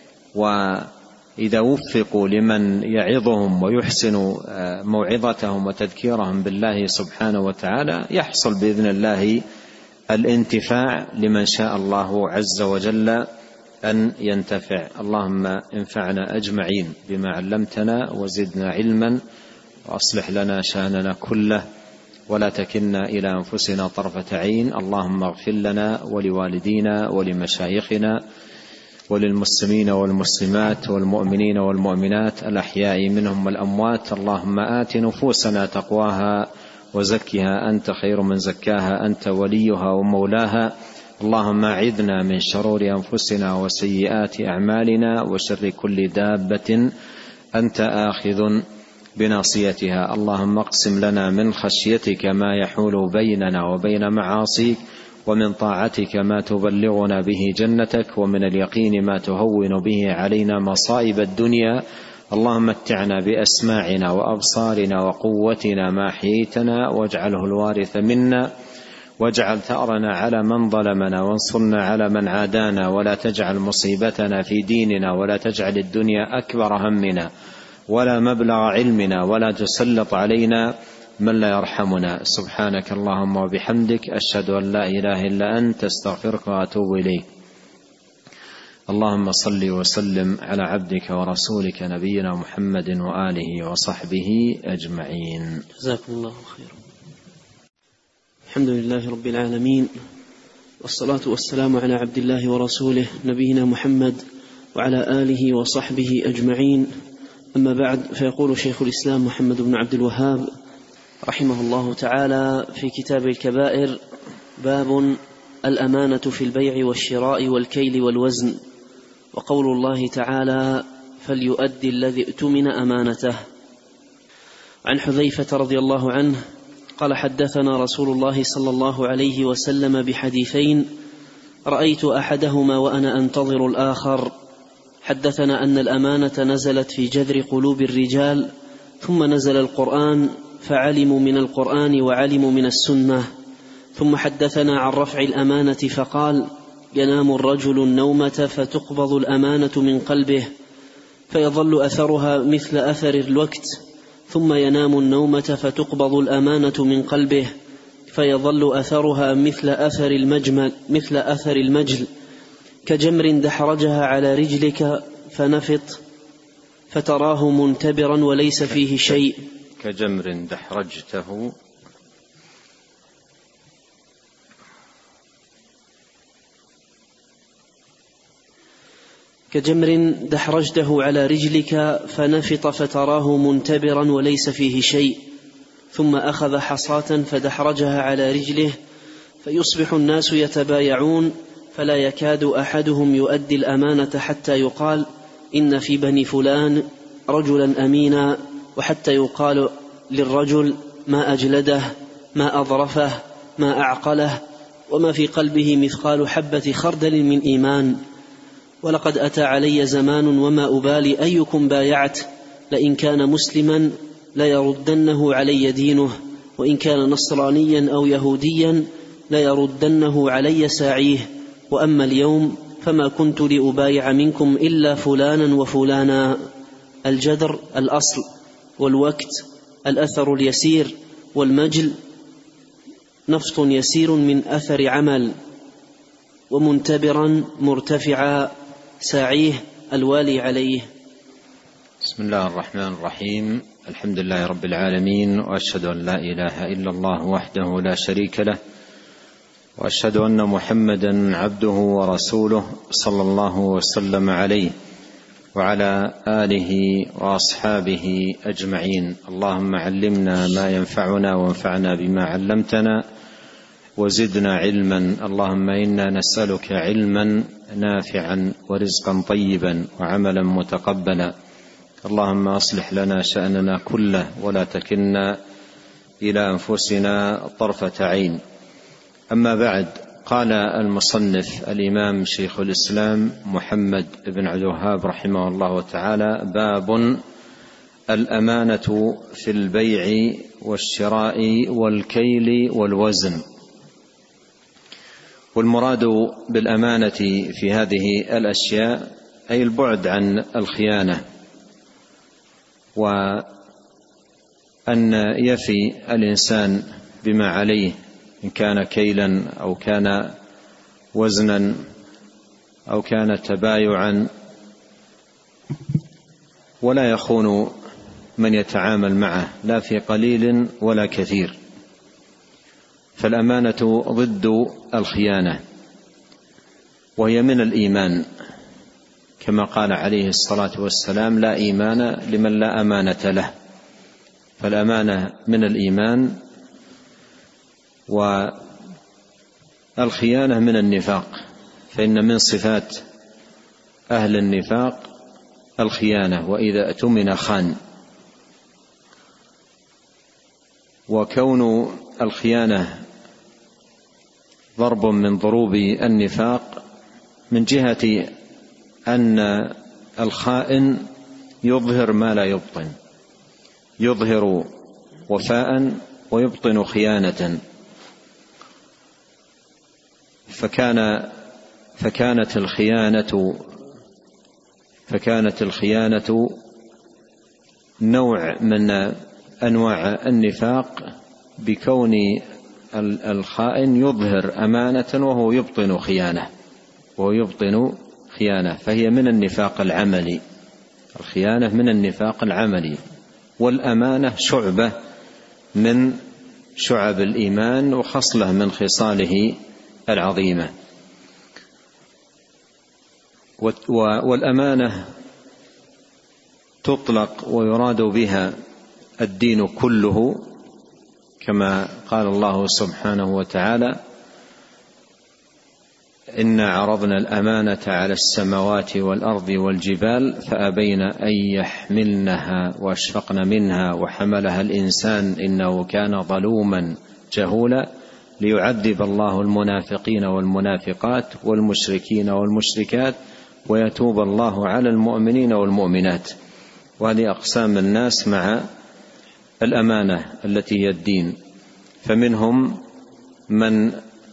وإذا وفقوا لمن يعظهم ويحسن موعظتهم وتذكيرهم بالله سبحانه وتعالى يحصل بإذن الله الانتفاع لمن شاء الله عز وجل أن ينتفع. اللهم انفعنا أجمعين بما علمتنا وزدنا علما، وأصلح لنا شأننا كله، ولا تكلنا إلى أنفسنا طرفة عين. اللهم اغفر لنا ولوالدينا ولمشايخنا وللمسلمين والمسلمات والمؤمنين والمؤمنات الأحياء منهم والأموات. اللهم آت نفوسنا تقواها وزكها أنت خير من زكاها، أنت وليها ومولاها. اللهم أعذنا من شرور أنفسنا وسيئات أعمالنا وشر كل دابة أنت آخذ بناصيتها. اللهم اقسم لنا من خشيتك ما يحول بيننا وبين معاصيك، ومن طاعتك ما تبلغنا به جنتك، ومن اليقين ما تهون به علينا مصائب الدنيا. اللهم متعنا بأسماعنا وأبصارنا وقوتنا ما أحييتنا، واجعله الوارث منا، واجعل ثأرنا على من ظلمنا، وانصرنا على من عادانا، ولا تجعل مصيبتنا في ديننا، ولا تجعل الدنيا أكبر همنا ولا مبلغ علمنا، ولا تسلط علينا من لا يرحمنا. سبحانك اللهم وبحمدك، أشهد أن لا إله إلا أنت، استغفرك وأتوب إليك. اللهم صل وسلم على عبدك ورسولك نبينا محمد وآله وصحبه أجمعين. جزاكم الله خيرا. الحمد لله رب العالمين، والصلاة والسلام على عبد الله ورسوله نبينا محمد وعلى آله وصحبه أجمعين. أما بعد، فيقول شيخ الإسلام محمد بن عبد الوهاب رحمه الله تعالى في كتاب الكبائر: باب الأمانة في البيع والشراء والكيل والوزن. وقول الله تعالى: فليؤدي الذي اؤتمن أمانته. عن حذيفة رضي الله عنه قال: حدثنا رسول الله صلى الله عليه وسلم بحديثين رأيت أحدهما وأنا أنتظر الآخر. حدثنا أن الأمانة نزلت في جذر قلوب الرجال، ثم نزل القرآن فعلموا من القرآن وعلموا من السنة. ثم حدثنا عن رفع الأمانة فقال: ينام الرجل النومة فتقبض الأمانة من قلبه فيظل أثرها مثل أثر الوقت، ثم ينام النومة فتقبض الأمانة من قلبه فيظل أثرها مثل أثر المجمل مثل أثر المجل كجمر دحرجها على رجلك فنفط فتراه منتبرا وليس فيه شيء. كجمر دحرجته كجمر دحرجته على رجلك فنفط فتراه منتبرا وليس فيه شيء، ثم أخذ حصاة فدحرجها على رجله فيصبح الناس يتبايعون فلا يكاد أحدهم يؤدي الأمانة حتى يقال: إن في بني فلان رجلا أمينا، وحتى يقال للرجل: ما أجلده، ما أظرفه، ما أعقله، وما في قلبه مثقال حبة خردل من إيمان. ولقد أتى علي زمان وما أبالي أيكم بايعت، لئن كان مسلما ليردنه علي دينه، وإن كان نصرانيا أو يهوديا ليردنه علي ساعيه. وأما اليوم فما كنت لأبايع منكم إلا فلانا وفلانا. الجدر الأصل، والوقت الأثر اليسير، والمجل نفط يسير من أثر عمل، ومنتبرا مرتفعا ساعيه الوالي عليه. بسم الله الرحمن الرحيم. الحمد لله رب العالمين، وأشهد أن لا إله إلا الله وحده لا شريك له، وأشهد أن محمدا عبده ورسوله صلى الله وسلم عليه وعلى آله وأصحابه أجمعين. اللهم علمنا ما ينفعنا وانفعنا بما علمتنا وزدنا علما. اللهم إنا نسألك علما نافعا ورزقا طيبا وعملا متقبلا. اللهم أصلح لنا شأننا كله ولا تكلنا إلى أنفسنا طرفة عين. أما بعد، قال المصنف الإمام شيخ الإسلام محمد بن عبد الوهاب رحمه الله تعالى: باب الأمانة في البيع والشراء والكيل والوزن. والمراد بالأمانة في هذه الأشياء أي البعد عن الخيانة، وأن يفي الإنسان بما عليه إن كان كيلا أو كان وزنا أو كان تبايعا، ولا يخون من يتعامل معه لا في قليل ولا كثير. فالأمانة ضد الخيانة، وهي من الإيمان، كما قال عليه الصلاة والسلام: لا إيمان لمن لا أمانة له. فالأمانة من الإيمان، والخيانة من النفاق، فإن من صفات أهل النفاق الخيانة، وإذا اؤتمن خان. وكون الخيانة ضرب من ضروب النفاق من جهة أن الخائن يظهر ما لا يبطن، يظهر وفاء ويبطن خيانة. فكان فكانت الخيانة فكانت الخيانة نوع من أنواع النفاق، بكون الخائن يظهر أمانة وهو يبطن خيانة وهو يبطن خيانة فهي من النفاق العملي. الخيانة من النفاق العملي، والأمانة شعبة من شعب الإيمان وخصلة من خصاله العظيمة. والأمانة تطلق ويراد بها الدين كله، كما قال الله سبحانه وتعالى: إنا عرضنا الأمانة على السماوات والأرض والجبال فأبين أن يحملنها وأشفقن منها وحملها الإنسان إنه كان ظلوما جهولا ليعذب الله المنافقين والمنافقات والمشركين والمشركات ويتوب الله على المؤمنين والمؤمنات. وهذه أقسام الناس مع الأمانة التي هي الدين. فمنهم من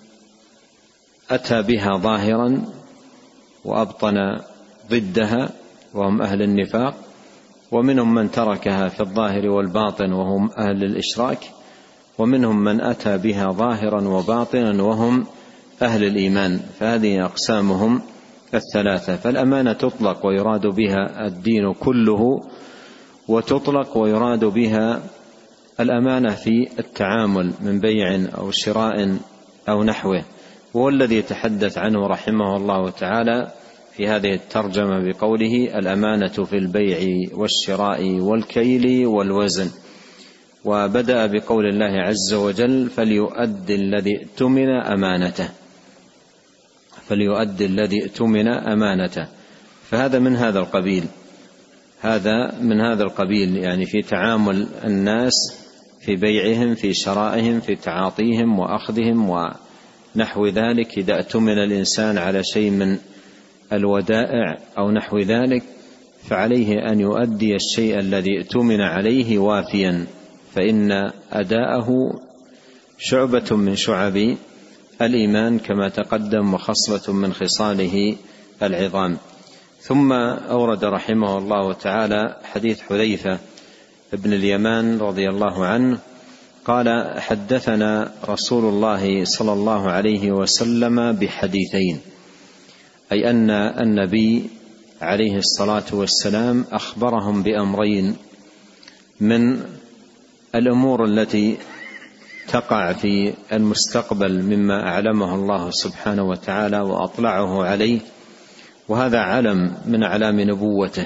أتى بها ظاهرا وأبطن ضدها وهم أهل النفاق، ومنهم من تركها في الظاهر والباطن وهم أهل الإشراك، ومنهم من أتى بها ظاهرا وباطنا وهم أهل الإيمان. فهذه أقسامهم الثلاثة. فالأمانة تطلق ويراد بها الدين كله، وتطلق ويراد بها الأمانة في التعامل من بيع أو شراء أو نحوه. وهو الذي يتحدث عنه رحمه الله تعالى في هذه الترجمة بقوله: الأمانة في البيع والشراء والكيل والوزن. وبدأ بقول الله عز وجل: فليؤدي الذي اؤتمن أمانته فليؤدي الذي اؤتمن أمانته. فهذا من هذا القبيل هذا من هذا القبيل يعني في تعامل الناس، في بيعهم، في شرائهم، في تعاطيهم وأخذهم ونحو ذلك. إذا اؤتمن الإنسان على شيء من الودائع أو نحو ذلك فعليه أن يؤدي الشيء الذي اؤتمن عليه وافيا، فإن أداءه شعبة من شعب الإيمان كما تقدم، وخصلة من خصاله العظام. ثم أورد رحمه الله تعالى حديث حذيفة ابن اليمان رضي الله عنه قال: حدثنا رسول الله صلى الله عليه وسلم بحديثين، أي أن النبي عليه الصلاة والسلام أخبرهم بأمرين من الأمور التي تقع في المستقبل مما أعلمه الله سبحانه وتعالى وأطلعه عليه، وهذا علم من أعلام نبوته،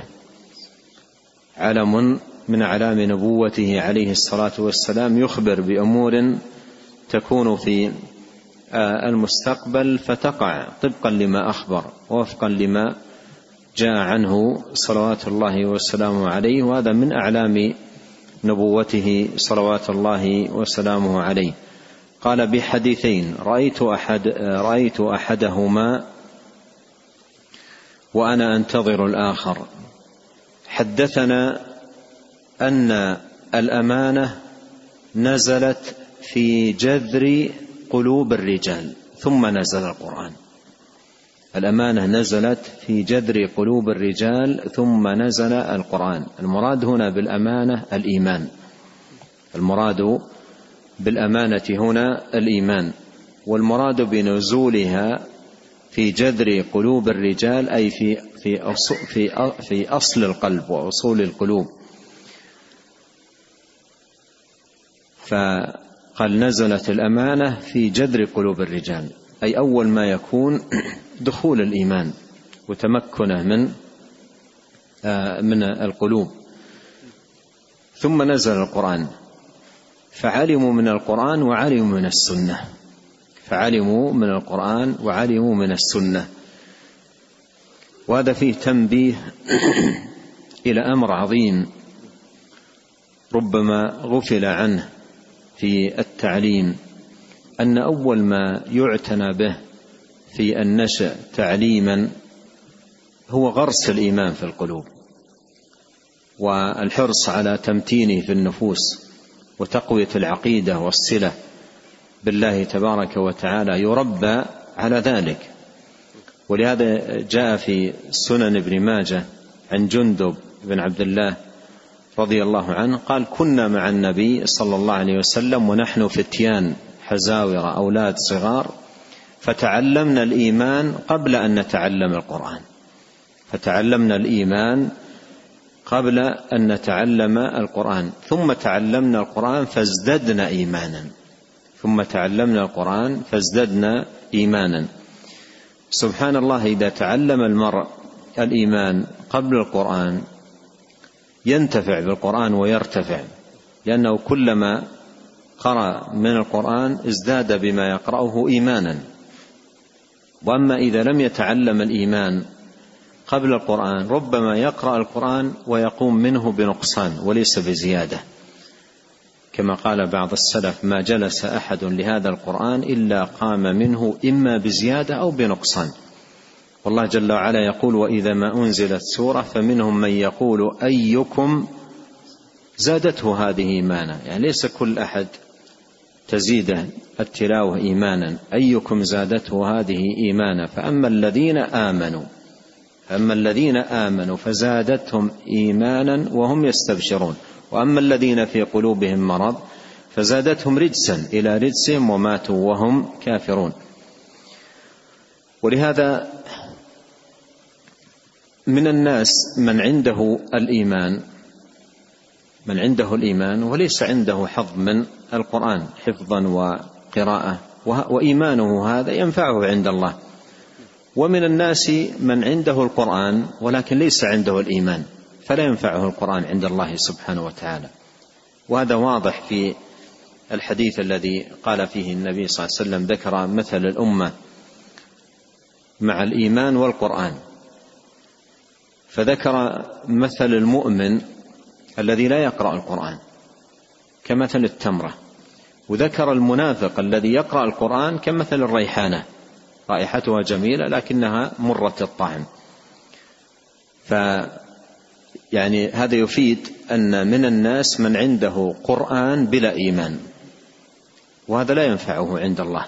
علم من أعلام نبوته عليه الصلاة والسلام، يخبر بأمور تكون في المستقبل فتقع طبقا لما أخبر ووفقا لما جاء عنه صلوات الله وسلامه عليه، وهذا من أعلام نبوته صلوات الله وسلامه عليه. قال بحديثين رأيت أحد رأيت أحدهما وأنا أنتظر الآخر. حدثنا أن الأمانة نزلت في جذر قلوب الرجال ثم نزل القرآن. الأمانة نزلت في جذر قلوب الرجال ثم نزل القرآن. المراد هنا بالأمانة الإيمان، المراد بالأمانة هنا الإيمان، والمراد بنزولها في جذر قلوب الرجال أي في في في في أصل القلب وأصول القلوب. فقال نزلت الأمانة في جذر قلوب الرجال، أي أول ما يكون دخول الإيمان وتمكنه من من القلوب. ثم نزل القرآن فعلموا من القرآن وعلموا من السنة، فعلموا من القرآن وعلموا من السنة. وهذا فيه تنبيه إلى أمر عظيم ربما غفل عنه في التعليم، أن أول ما يعتنى به في النشأ تعليما هو غرس الإيمان في القلوب والحرص على تمتينه في النفوس وتقوية العقيدة والصلة بالله تبارك وتعالى، يربى على ذلك. ولهذا جاء في سنن ابن ماجه عن جندب بن عبد الله رضي الله عنه قال كنا مع النبي صلى الله عليه وسلم ونحن فتيان حزاورة أولاد صغار فتعلمنا الإيمان قبل أن نتعلم القرآن، فتعلمنا الإيمان قبل أن نتعلم القرآن، ثم تعلمنا القرآن فازددنا إيمانا، ثم تعلمنا القرآن فازددنا إيمانا. سبحان الله، إذا تعلم المرء الإيمان قبل القرآن ينتفع بالقرآن ويرتفع، لأنه كلما قرأ من القرآن ازداد بما يقرأه إيمانا. وأما إذا لم يتعلم الإيمان قبل القرآن ربما يقرأ القرآن ويقوم منه بنقصان وليس بزيادة، كما قال بعض السلف ما جلس أحد لهذا القرآن إلا قام منه إما بزيادة أو بنقصان. والله جل وعلا يقول وإذا ما أنزلت سورة فمنهم من يقول أيكم زادته هذه إيمانا، يعني ليس كل أحد تزيد التلاوة إيمانا، أيكم زادته هذه إيمانا. فأما الذين آمنوا فأما الذين آمنوا فزادتهم إيمانا وهم يستبشرون، وأما الذين في قلوبهم مرض فزادتهم رجسا إلى رجسهم وماتوا وهم كافرون. ولهذا من الناس من عنده الإيمان من عنده الإيمان وليس عنده حظ من القرآن حفظا وقراءة، وإيمانه هذا ينفعه عند الله. ومن الناس من عنده القرآن ولكن ليس عنده الإيمان فلا ينفعه القرآن عند الله سبحانه وتعالى. وهذا واضح في الحديث الذي قال فيه النبي صلى الله عليه وسلم ذكر مثل الأمة مع الإيمان والقرآن، فذكر مثل المؤمن الذي لا يقرأ القرآن كمثل التمرة، وذكر المنافق الذي يقرأ القرآن كمثل الريحانة رائحتها جميلة لكنها مرة الطعم. فيعني هذا يفيد أن من الناس من عنده قرآن بلا إيمان، وهذا لا ينفعه عند الله.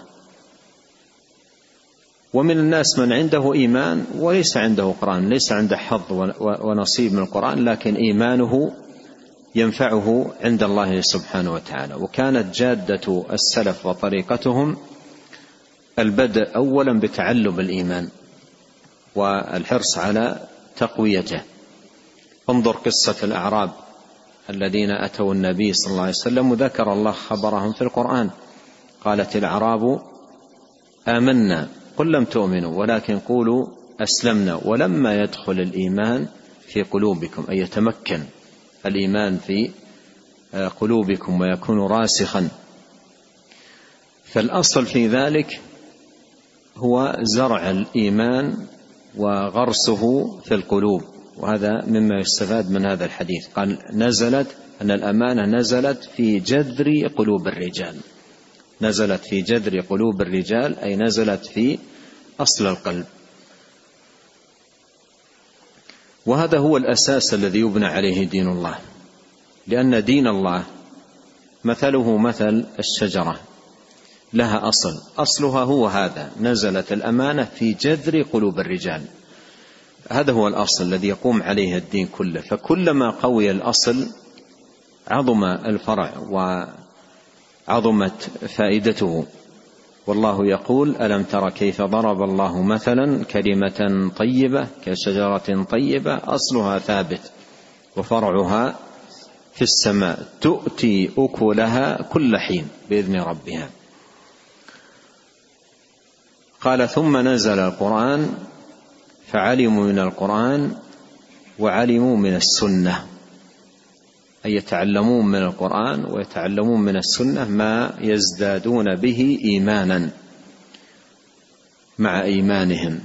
ومن الناس من عنده إيمان وليس عنده قرآن، ليس عنده حظ ونصيب من القرآن، لكن إيمانه ينفعه عند الله سبحانه وتعالى. وكانت جادة السلف وطريقتهم البدء أولا بتعلم الإيمان والحرص على تقويته. انظر قصة الأعراب الذين أتوا النبي صلى الله عليه وسلم وذكر الله خبرهم في القرآن. قالت الأعراب آمنا قل لم تؤمنوا ولكن قولوا أسلمنا ولما يدخل الإيمان في قلوبكم، أي يتمكن الإيمان في قلوبكم ويكون راسخا. فالأصل في ذلك هو زرع الإيمان وغرسه في القلوب، وهذا مما يستفاد من هذا الحديث. قال نزلت أن الأمانة نزلت في جذر قلوب الرجال، نزلت في جذر قلوب الرجال أي نزلت في أصل القلب. وهذا هو الأساس الذي يبنى عليه دين الله، لأن دين الله مثله مثل الشجرة لها أصل، أصلها هو هذا، نزلت الأمانة في جذر قلوب الرجال. هذا هو الأصل الذي يقوم عليه الدين كله. فكلما قوي الأصل عظم الفرع وعظمت فائدته. والله يقول ألم تر كيف ضرب الله مثلا كلمة طيبة كشجرة طيبة أصلها ثابت وفرعها في السماء تؤتي أكلها كل حين بإذن ربها. قال ثم نزل القرآن فعلموا من القرآن وعلموا من السنة، أي يتعلمون من القرآن ويتعلمون من السنة ما يزدادون به إيمانا مع إيمانهم.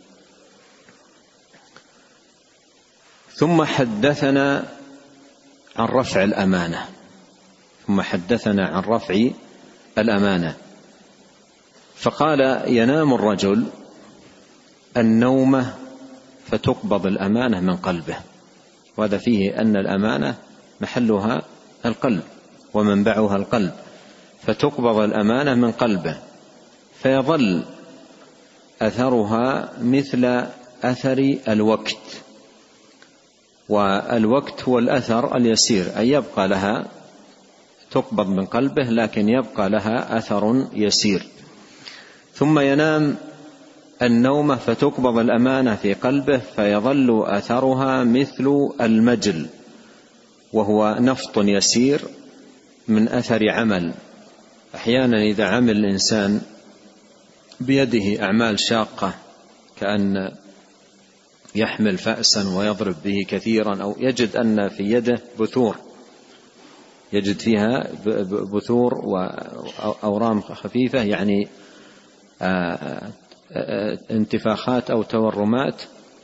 ثم حدثنا عن رفع الأمانة ثم حدثنا عن رفع الأمانة فقال ينام الرجل النوم فتقبض الأمانة من قلبه، وهذا فيه أن الأمانة محلها القلب ومنبعها القلب، فتقبض الأمانة من قلبه فيظل أثرها مثل أثر الوقت، والوقت هو الأثر اليسير، أي يبقى لها تقبض من قلبه لكن يبقى لها أثر يسير. ثم ينام النوم فتقبض الأمانة في قلبه فيظل أثرها مثل المجل، وهو نفط يسير من أثر عمل. أحيانا إذا عمل الإنسان بيده أعمال شاقة كأن يحمل فأسا ويضرب به كثيرا، أو يجد أن في يده بثور يجد فيها بثور وأورام خفيفة، يعني انتفاخات أو تورمات،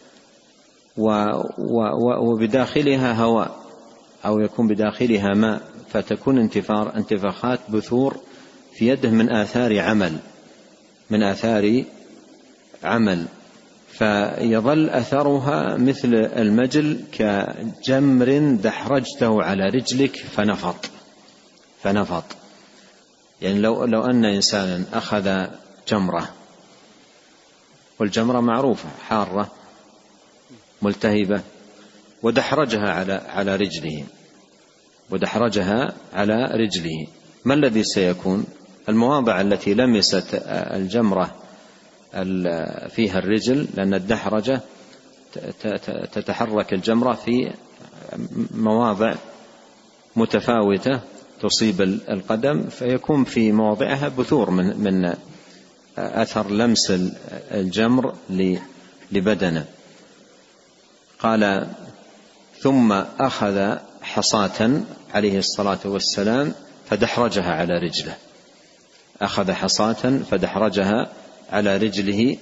وبداخلها هواء أو يكون بداخلها ماء، فتكون انتفار انتفاخات بثور في يده من آثار عمل من آثار عمل فيظل أثرها مثل المجل كجمر دحرجته على رجلك فنفط فنفط يعني لو, لو أن إنسانا أخذ جمرة، والجمرة معروفة حارة ملتهبة، ودحرجها على على رجله ودحرجها على رجله ما الذي سيكون؟ المواضع التي لمست الجمرة فيها الرجل، لأن الدحرجة تتحرك الجمرة في مواضع متفاوتة تصيب القدم، فيكون في مواضعها بثور من من أثر لمس الجمر لبدنه. قال ثم أخذ حصاة عليه الصلاة والسلام فدحرجها على رجله أخذ حصاة فدحرجها على رجله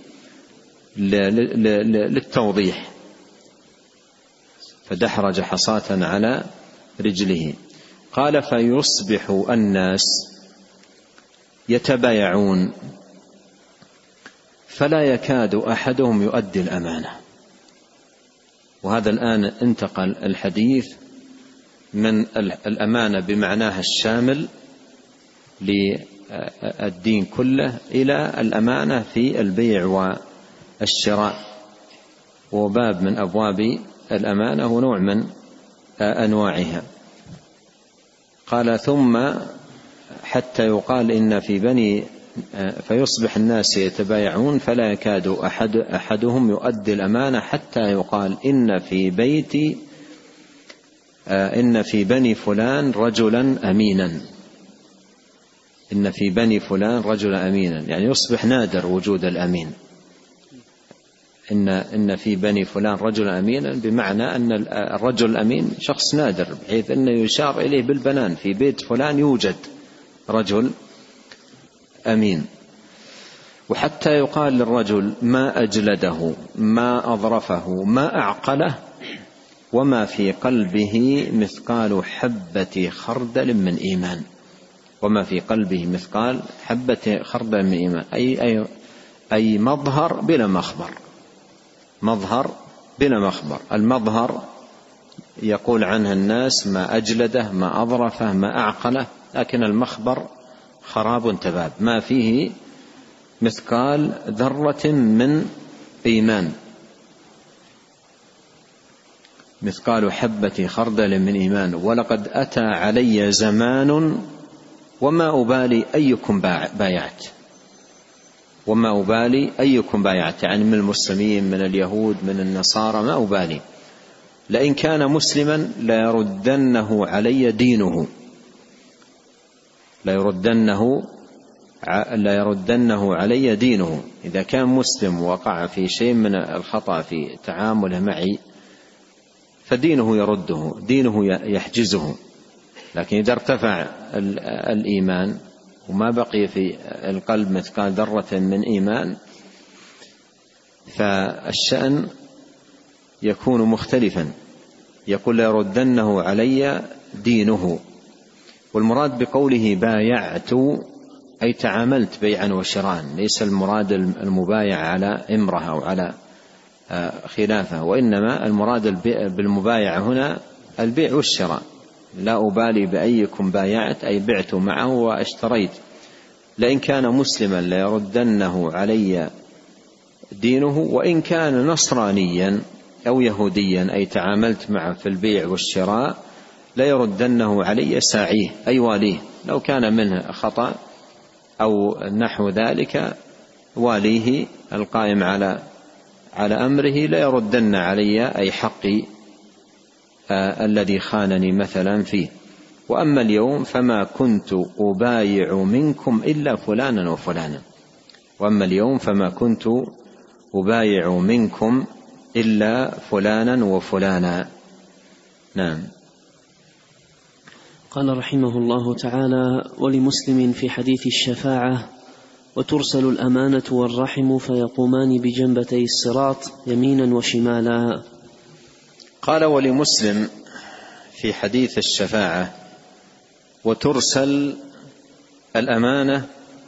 للتوضيح، فدحرج حصاة على رجله. قال فيصبح الناس يتبايعون فلا يكاد أحدهم يؤدي الأمانة. وهذا الآن انتقل الحديث من الأمانة بمعناها الشامل للدين كله إلى الأمانة في البيع والشراء، وباب من أبواب الأمانة ونوع من أنواعها. قال ثم حتى يقال إن في بني فيصبح الناس يتبايعون فلا يكاد أحد أحدهم يؤدي الأمانة حتى يقال إن في بيتي إن في بني فلان رجلا أمينا، إن في بني فلان رجلا أمينا، يعني يصبح نادر وجود الأمين. إن إن في بني فلان رجلا أمينا بمعنى أن الرجل الأمين شخص نادر، بحيث أنه يشار إليه بالبنان، في بيت فلان يوجد رجل أمين. وحتى يقال للرجل ما أجلده، ما أظرفه، ما أعقله، وما في قلبه مثقال حبة خردل من إيمان، وما في قلبه مثقال حبة خردل من إيمان، أي, أي, أي مظهر بلا مخبر، مظهر بلا مخبر. المظهر يقول عنه الناس ما أجلده، ما أظرفه، ما أعقله، لكن المخبر خراب تباب، ما فيه مثقال ذرة من إيمان، مثقال حبة خردل من إيمان. ولقد أتى علي زمان وما أبالي أيكم بايعت، وما أبالي أيكم بايعت، يعني من المسلمين، من اليهود، من النصارى، ما أبالي، لئن كان مسلما ليردنه علي دينه، ليردنه ليردنه علي دينه. إذا كان مسلم وقع في شيء من الخطأ في تعامله معي فدينه يرده، دينه يحجزه. لكن إذا ارتفع الإيمان وما بقي في القلب مثقال ذرة من إيمان فالشأن يكون مختلفا، يقول ليردنه علي دينه. والمراد بقوله بايعت أي تعاملت بيعا وشراء، ليس المراد المبايع على امرأة أو على خلافه، وإنما المراد بالمبايع هنا البيع والشراء. لا أبالي بأيكم بايعت أي بعت معه واشتريت، لئن كان مسلما ليردنه علي دينه، وإن كان نصرانيا أو يهوديا أي تعاملت معه في البيع والشراء ليردنه علي ساعيه أي واليه، لو كان منه خطأ أو نحو ذلك واليه القائم على على أمره ليردن علي أي حقي آه الذي خانني مثلا فيه. وأما اليوم فما كنت أبايع منكم إلا فلانا وفلانا، وأما اليوم فما كنت أبايع منكم إلا فلانا وفلانا. نعم. قال رحمه الله تعالى: ولمسلم في حديث الشفاعة: وترسل الأمانة والرحم فيقومان بجنبتي الصراط يمينا وشمالا. قال: ولمسلم في حديث الشفاعة: وترسل الأمانة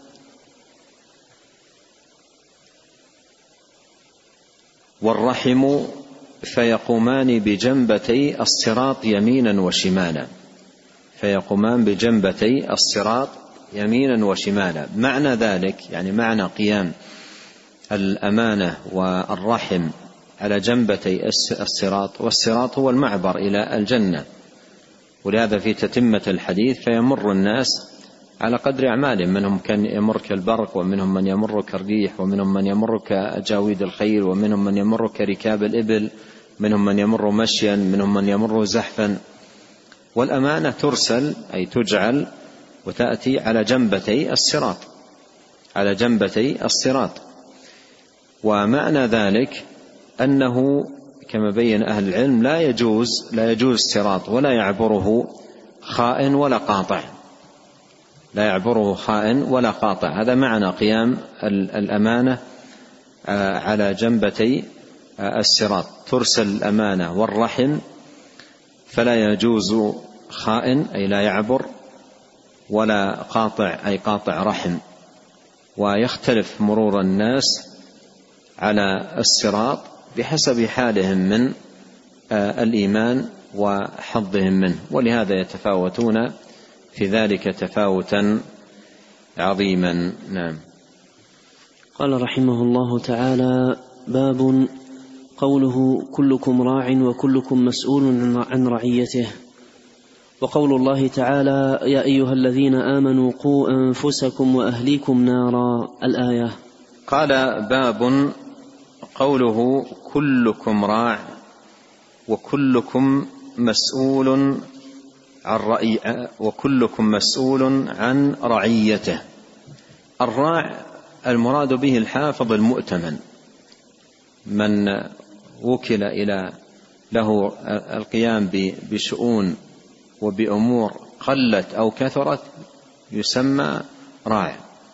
والرحم فيقومان بجنبتي الصراط يمينا وشمالا، فيقومان بجنبتي الصراط يمينا وشمالا. معنى ذلك يعني معنى قيام الأمانة والرحم على جنبتي الصراط، والصراط هو المعبر إلى الجنة، ولهذا في تتمة الحديث فيمر الناس على قدر أعمالهم، منهم كان يمر كالبرق، ومنهم من يمر كالريح، ومنهم من يمر كأجاويد الخيل، ومنهم من يمر كركاب الإبل، منهم من يمر مشيا، منهم من يمر زحفا. والأمانة ترسل أي تجعل وتأتي على جنبتي الصراط، على جنبتي الصراط. ومعنى ذلك أنه كما بين أهل العلم لا يجوز لا يجوز الصراط ولا يعبره خائن ولا قاطع، لا يعبره خائن ولا قاطع. هذا معنى قيام الأمانة على جنبتي الصراط. ترسل الأمانة والرحم فلا يجوز خائن أي لا يعبر، ولا قاطع أي قاطع رحم. ويختلف مرور الناس على الصراط بحسب حالهم من الإيمان وحظهم منه، ولهذا يتفاوتون في ذلك تفاوتا عظيما. نعم. قال رحمه الله تعالى: باب قوله: كلكم راع وكلكم مسؤول عن رعيته. وقول الله تعالى يا أيها الذين آمنوا قوا أنفسكم وأهليكم نارا الآية. قال باب قوله كلكم راع وكلكم مسؤول عن رأي وكلكم مسؤول عن رعيته. الراع المراد به الحافظ المؤتمن، من وكل إلى له القيام بشؤون وبأمور قلت أو كثرت يسمى راع،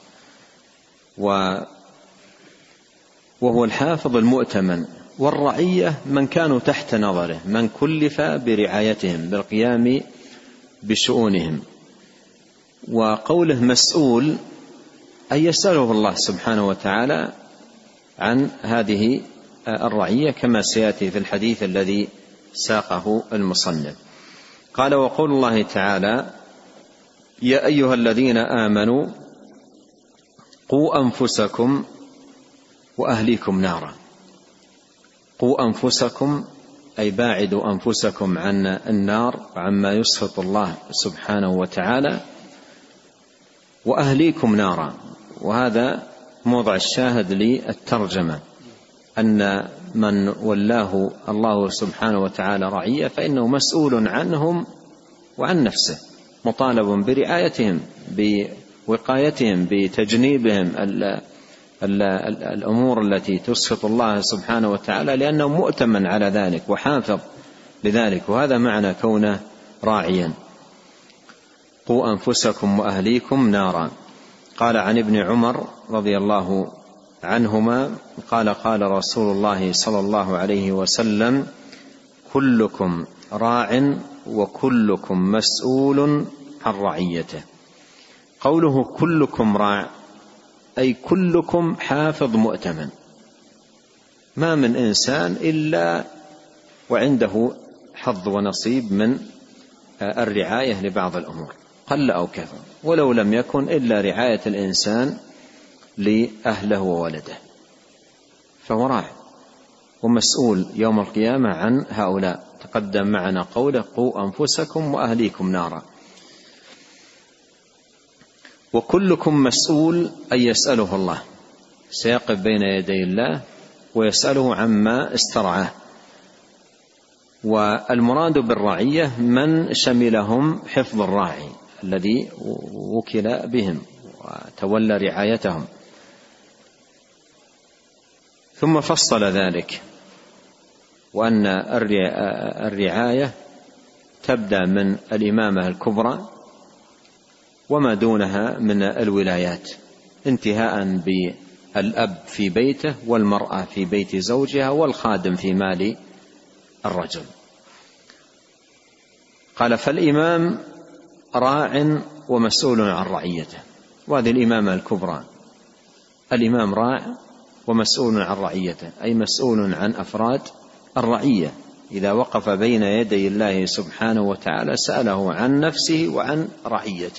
وهو الحافظ المؤتمن. والرعية من كانوا تحت نظره، من كلف برعايتهم بالقيام بشؤونهم. وقوله مسؤول أي يسأله الله سبحانه وتعالى عن هذه الرعية كما سيأتي في الحديث الذي ساقه المصنف. قال وقول الله تعالى يا أيها الذين آمنوا قوا أنفسكم وأهليكم نارا. قوا أنفسكم أي باعدوا أنفسكم عن النار وعما يسخط الله سبحانه وتعالى، وأهليكم نارا. وهذا موضع الشاهد للترجمة، أن من ولاه الله سبحانه وتعالى رعية فإنه مسؤول عنهم وعن نفسه، مطالب برعايتهم بوقايتهم بتجنيبهم الأمور التي تسخط الله سبحانه وتعالى، لأنه مؤتمن على ذلك وحافظ لذلك، وهذا معنى كونه راعيا. قوا أنفسكم وأهليكم نارا. قال عن ابن عمر رضي الله عنهما قال قال رسول الله صلى الله عليه وسلم كلكم راع وكلكم مسؤول عن رعيته. قوله كلكم راع أي كلكم حافظ مؤتمن، ما من إنسان إلا وعنده حظ ونصيب من الرعاية لبعض الأمور قل أو كثر، ولو لم يكن إلا رعاية الإنسان لأهله وولده، فهو راع ومسؤول يوم القيامة عن هؤلاء. تقدم معنا قوله قوا أنفسكم وأهليكم نارا. وكلكم مسؤول أي يسأله الله، سيقف بين يدي الله ويسأله عما استرعاه. والمراد بالرعية من شملهم حفظ الراعي الذي وكل بهم وتولى رعايتهم. ثم فصل ذلك، وأن الرعاية تبدأ من الإمامة الكبرى وما دونها من الولايات، انتهاء بالأب في بيته والمرأة في بيت زوجها والخادم في مال الرجل. قال فالإمام راع ومسؤول عن رعيته، وهذه الإمامة الكبرى. الإمام راع ومسؤول عن رعيته أي مسؤول عن أفراد الرعية، إذا وقف بين يدي الله سبحانه وتعالى سأله عن نفسه وعن رعيته.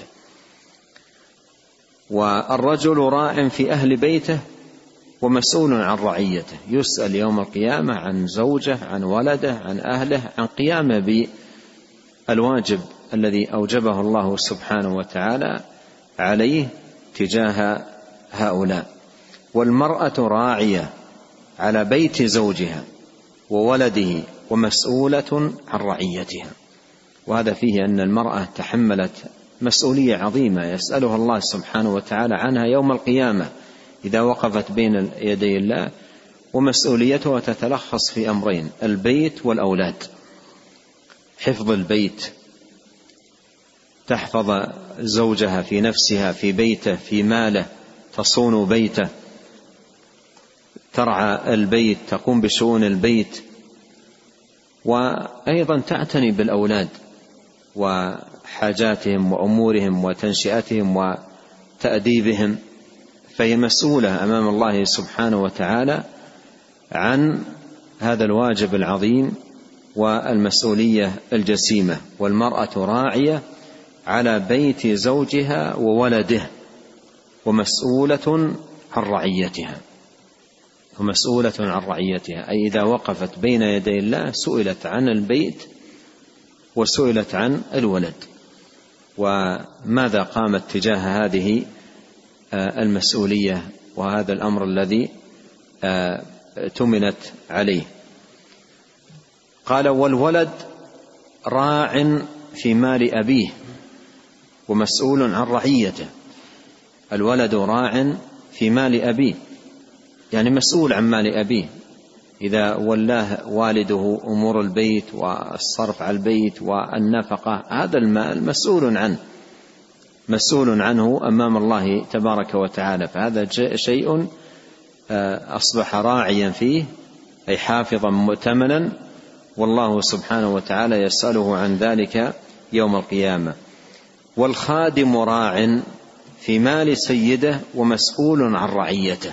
والرجل راع في أهل بيته ومسؤول عن رعيته، يسأل يوم القيامة عن زوجه عن ولده عن أهله، عن قيامه بالواجب الذي أوجبه الله سبحانه وتعالى عليه تجاه هؤلاء. والمرأة راعية على بيت زوجها وولده ومسؤولة عن رعيتها، وهذا فيه أن المرأة تحملت مسؤولية عظيمة يسألها الله سبحانه وتعالى عنها يوم القيامة إذا وقفت بين يدي الله. ومسؤوليتها تتلخص في أمرين: البيت والأولاد. حفظ البيت، تحفظ زوجها في نفسها في بيته في ماله، تصون بيته، ترعى البيت، تقوم بشؤون البيت، وأيضا تعتني بالأولاد وحاجاتهم وأمورهم وتنشئتهم وتأديبهم. فهي مسؤولة أمام الله سبحانه وتعالى عن هذا الواجب العظيم والمسؤولية الجسيمة. والمرأة راعية على بيت زوجها وولده ومسؤولة عن رعيتها ومسؤولة عن رعيتها أي إذا وقفت بين يدي الله سئلت عن البيت وسئلت عن الولد، وماذا قامت تجاه هذه المسؤولية وهذا الأمر الذي تمنت عليه. قال: والولد راع في مال أبيه ومسؤول عن رعيته. الولد راع في مال أبيه، يعني مسؤول عن مال أبيه. إذا ولاه والده أمور البيت والصرف على البيت والنفقة، هذا المال مسؤول عنه مسؤول عنه أمام الله تبارك وتعالى، فهذا شيء أصبح راعيا فيه، أي حافظا مؤتمنا، والله سبحانه وتعالى يسأله عن ذلك يوم القيامة. والخادم راع في مال سيده ومسؤول عن رعيته.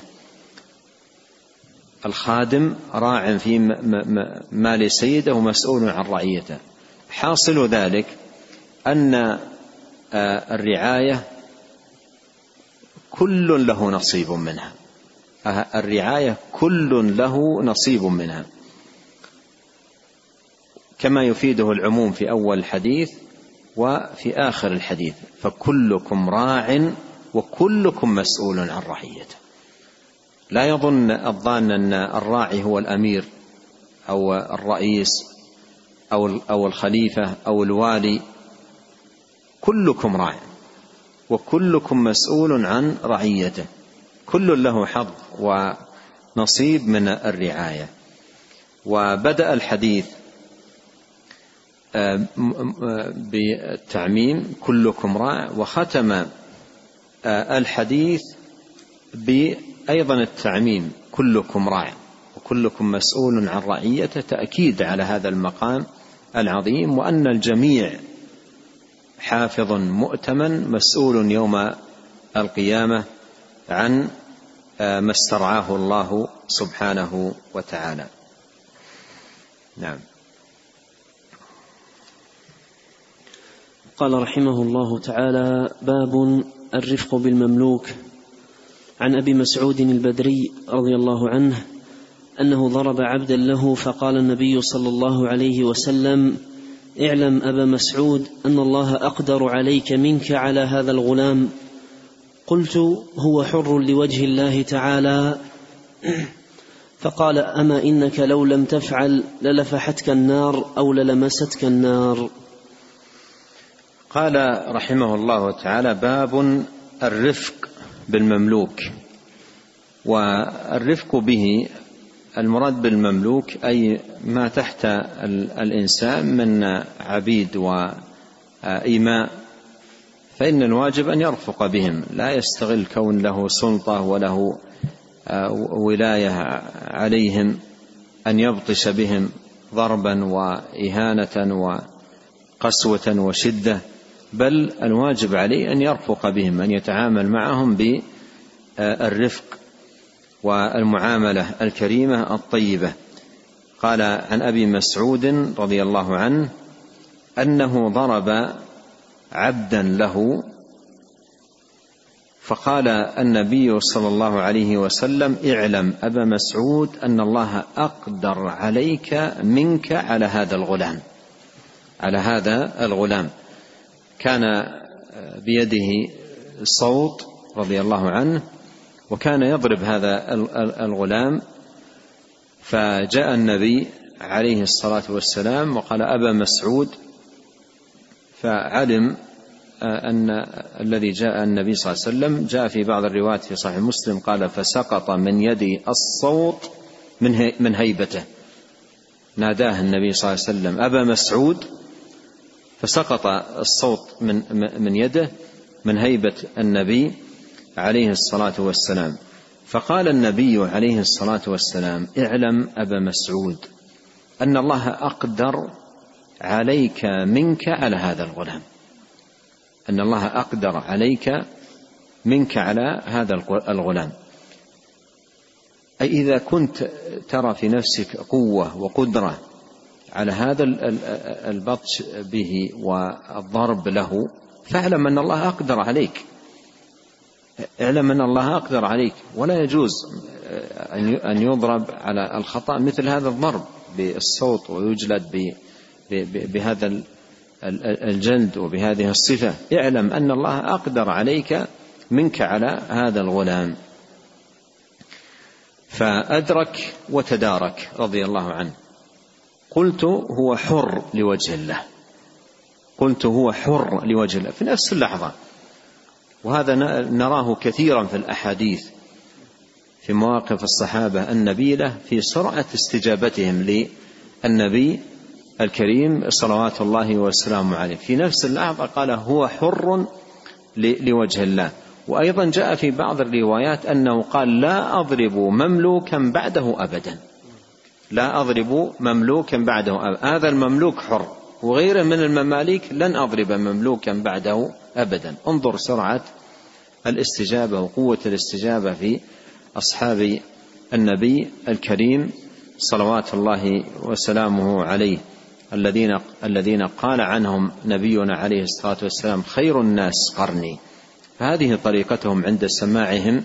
الخادم راع في مال سيده ومسؤول عن رعيته. حاصل ذلك أن الرعاية كل له نصيب منها، الرعاية كل له نصيب منها، كما يفيده العموم في أول الحديث وفي آخر الحديث: فكلكم راع وكلكم مسؤول عن رعيته. لا يظن الظان أن الراعي هو الأمير أو الرئيس أو الخليفة أو الوالي. كلكم راع وكلكم مسؤول عن رعيته، كل له حظ ونصيب من الرعاية. وبدأ الحديث بالتعميم كلكم راع، وختم الحديث بأيضا التعميم كلكم راع وكلكم مسؤول عن رعيته، تأكيد على هذا المقام العظيم، وأن الجميع حافظ مؤتمن مسؤول يوم القيامة عن ما استرعاه الله سبحانه وتعالى. نعم. قال رحمه الله تعالى: باب الرفق بالمملوك. عن أبي مسعود البدري رضي الله عنه أنه ضرب عبدا له، فقال النبي صلى الله عليه وسلم: اعلم أبا مسعود أن الله أقدر عليك منك على هذا الغلام. قلت: هو حر لوجه الله تعالى. فقال: أما إنك لو لم تفعل للفحتك النار أو للمستك النار. قال رحمه الله تعالى: باب الرفق بالمملوك. والرفق به المراد بالمملوك أي ما تحت الإنسان من عبيد وإيماء، فإن الواجب أن يرفق بهم، لا يستغل كون له سلطة وله ولاية عليهم أن يبطش بهم ضربا وإهانة وقسوة وشدة، بل الواجب عليه أن يرفق بهم، أن يتعامل معهم بالرفق والمعاملة الكريمة الطيبة. قال عن أبي مسعود رضي الله عنه أنه ضرب عبدا له، فقال النبي صلى الله عليه وسلم: اعلم أبا مسعود أن الله أقدر عليك منك على هذا الغلام على هذا الغلام كان بيده صوت رضي الله عنه، وكان يضرب هذا الغلام، فجاء النبي عليه الصلاة والسلام وقال: أبا مسعود، فعلم أن الذي جاء النبي صلى الله عليه وسلم جاء في بعض الروايات في صحيح مسلم قال: فسقط من يدي الصوت من هيبته. ناداه النبي صلى الله عليه وسلم: أبا مسعود، فسقط الصوت من من يده من هيبة النبي عليه الصلاة والسلام. فقال النبي عليه الصلاة والسلام: اعلم أبا مسعود أن الله أقدر عليك منك على هذا الغلام أن الله أقدر عليك منك على هذا الغلام أي إذا كنت ترى في نفسك قوة وقدرة على هذا البطش به والضرب له، فاعلم أن الله أقدر عليك اعلم أن الله أقدر عليك ولا يجوز أن يضرب على الخطأ مثل هذا الضرب بالصوت ويجلد بهذا الجلد وبهذه الصفة، اعلم أن الله أقدر عليك منك على هذا الغلام. فأدرك وتدارك رضي الله عنه. قلت هو حر لوجه الله، قلت هو حر لوجه الله في نفس اللحظة. وهذا نراه كثيرا في الأحاديث في مواقف الصحابة النبيلة في سرعة استجابتهم للنبي الكريم صلوات الله وسلامه عليه، في نفس اللحظة قال هو حر لوجه الله. وأيضا جاء في بعض الروايات أنه قال لا أضرب مملوكا بعده أبدا، لا أضرب مملوكا بعده أبدا، هذا المملوك حر وغيره من المماليك لن أضرب مملوكا بعده أبدا. انظر سرعة الاستجابة وقوة الاستجابة في أصحاب النبي الكريم صلوات الله وسلامه عليه، الذين الذين قال عنهم نبينا عليه الصلاة والسلام خير الناس قرني. فهذه طريقتهم عند سماعهم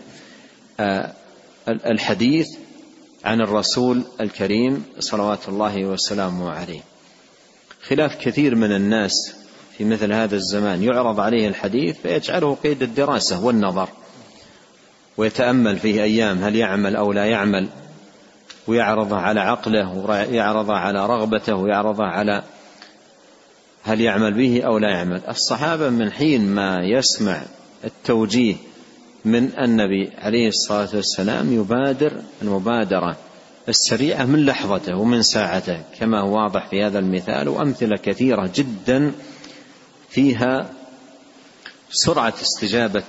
الحديث عن الرسول الكريم صلوات الله وسلامه عليه، خلاف كثير من الناس في مثل هذا الزمان يعرض عليه الحديث فيجعله قيد الدراسة والنظر ويتأمل فيه أيام هل يعمل أو لا يعمل، ويعرض على عقله ويعرض على رغبته ويعرض على هل يعمل به أو لا يعمل. الصحابة من حين ما يسمع التوجيه من النبي عليه الصلاة والسلام يبادر المبادرة السريعة من لحظته ومن ساعته، كما هو واضح في هذا المثال وأمثلة كثيرة جدا فيها سرعة استجابة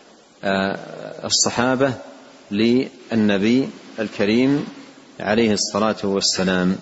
الصحابة للنبي الكريم عليه الصلاة والسلام.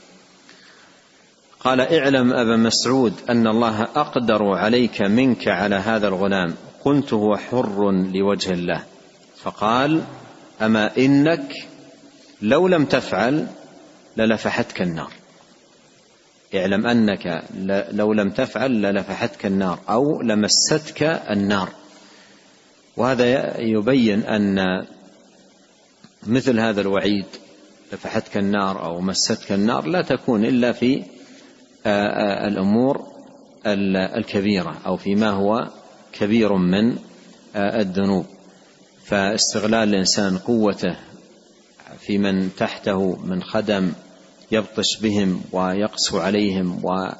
قال اعلم أبا مسعود أن الله أقدر عليك منك على هذا الغلام. قلت هو حر لوجه الله. فقال أما إنك لو لم تفعل للفحتك النار، اعلم أنك لو لم تفعل للفحتك النار أو لمستك النار. وهذا يبين أن مثل هذا الوعيد لفحتك النار أو مستك النار لا تكون إلا في الأمور الكبيرة أو فيما هو كبير من الذنوب. فاستغلال الإنسان قوته في من تحته من خدم يبطش بهم ويقسو عليهم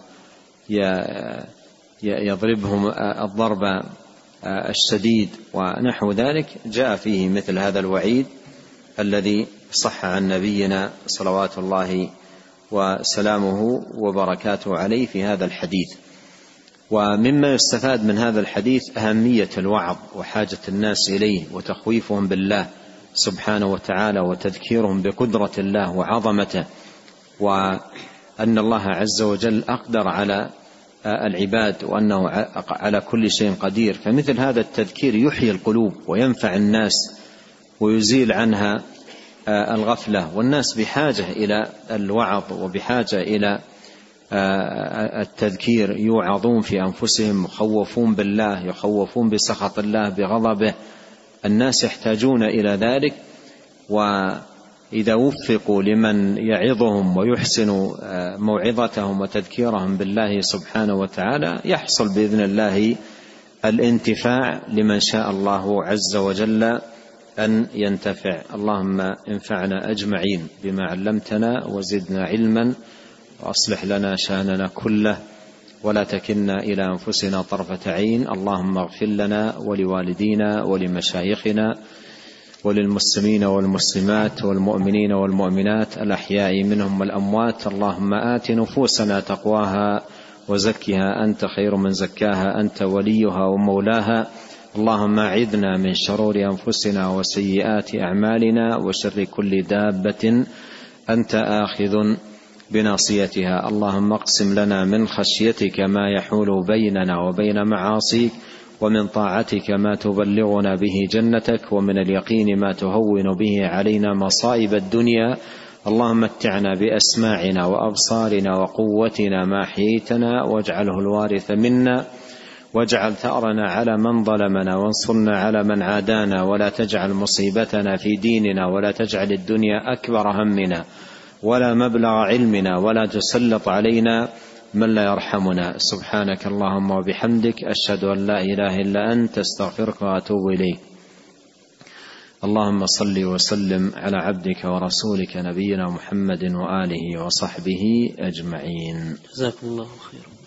ويضربهم الضرب الشديد ونحو ذلك جاء فيه مثل هذا الوعيد الذي صح عن نبينا صلوات الله وسلامه وبركاته عليه في هذا الحديث. ومما يستفاد من هذا الحديث أهمية الوعظ وحاجة الناس إليه وتخويفهم بالله سبحانه وتعالى وتذكيرهم بقدرة الله وعظمته، وأن الله عز وجل أقدر على العباد وأنه على كل شيء قدير. فمثل هذا التذكير يحيي القلوب وينفع الناس ويزيل عنها الغفلة، والناس بحاجة إلى الوعظ وبحاجة إلى التذكير، يوعظون في أنفسهم، يخوفون بالله، يخوفون بسخط الله بغضبه. الناس يحتاجون إلى ذلك، وإذا وفقوا لمن يعظهم ويحسن موعظتهم وتذكيرهم بالله سبحانه وتعالى يحصل بإذن الله الانتفاع لمن شاء الله عز وجل أن ينتفع. اللهم انفعنا أجمعين بما علمتنا وزدنا علما، وأصلح لنا شأننا كله ولا تكلنا إلى أنفسنا طرفة عين. اللهم اغفر لنا ولوالدينا ولمشايخنا وللمسلمين والمسلمات والمؤمنين والمؤمنات الأحياء منهم والأموات. اللهم آت نفوسنا تقواها وزكها أنت خير من زكاها أنت وليها ومولاها. اللهم أعذنا من شرور أنفسنا وسيئات أعمالنا وشر كل دابة أنت آخذ بناصيتها. اللهم اقسم لنا من خشيتك ما يحول بيننا وبين معاصيك، ومن طاعتك ما تبلغنا به جنتك، ومن اليقين ما تهون به علينا مصائب الدنيا. اللهم متعنا بأسماعنا وأبصارنا وقوتنا ما أحييتنا، واجعله الوارث منا، واجعل ثأرنا على من ظلمنا، وانصرنا على من عادانا، ولا تجعل مصيبتنا في ديننا، ولا تجعل الدنيا أكبر همنا ولا مبلغ علمنا، ولا تسلط علينا من لا يرحمنا. سبحانك اللهم وبحمدك، أشهد أن لا إله إلا أنت، أستغفرك وأتوب إليك. اللهم صل وسلم على عبدك ورسولك نبينا محمد وآله وصحبه أجمعين. جزاكم الله خيرا.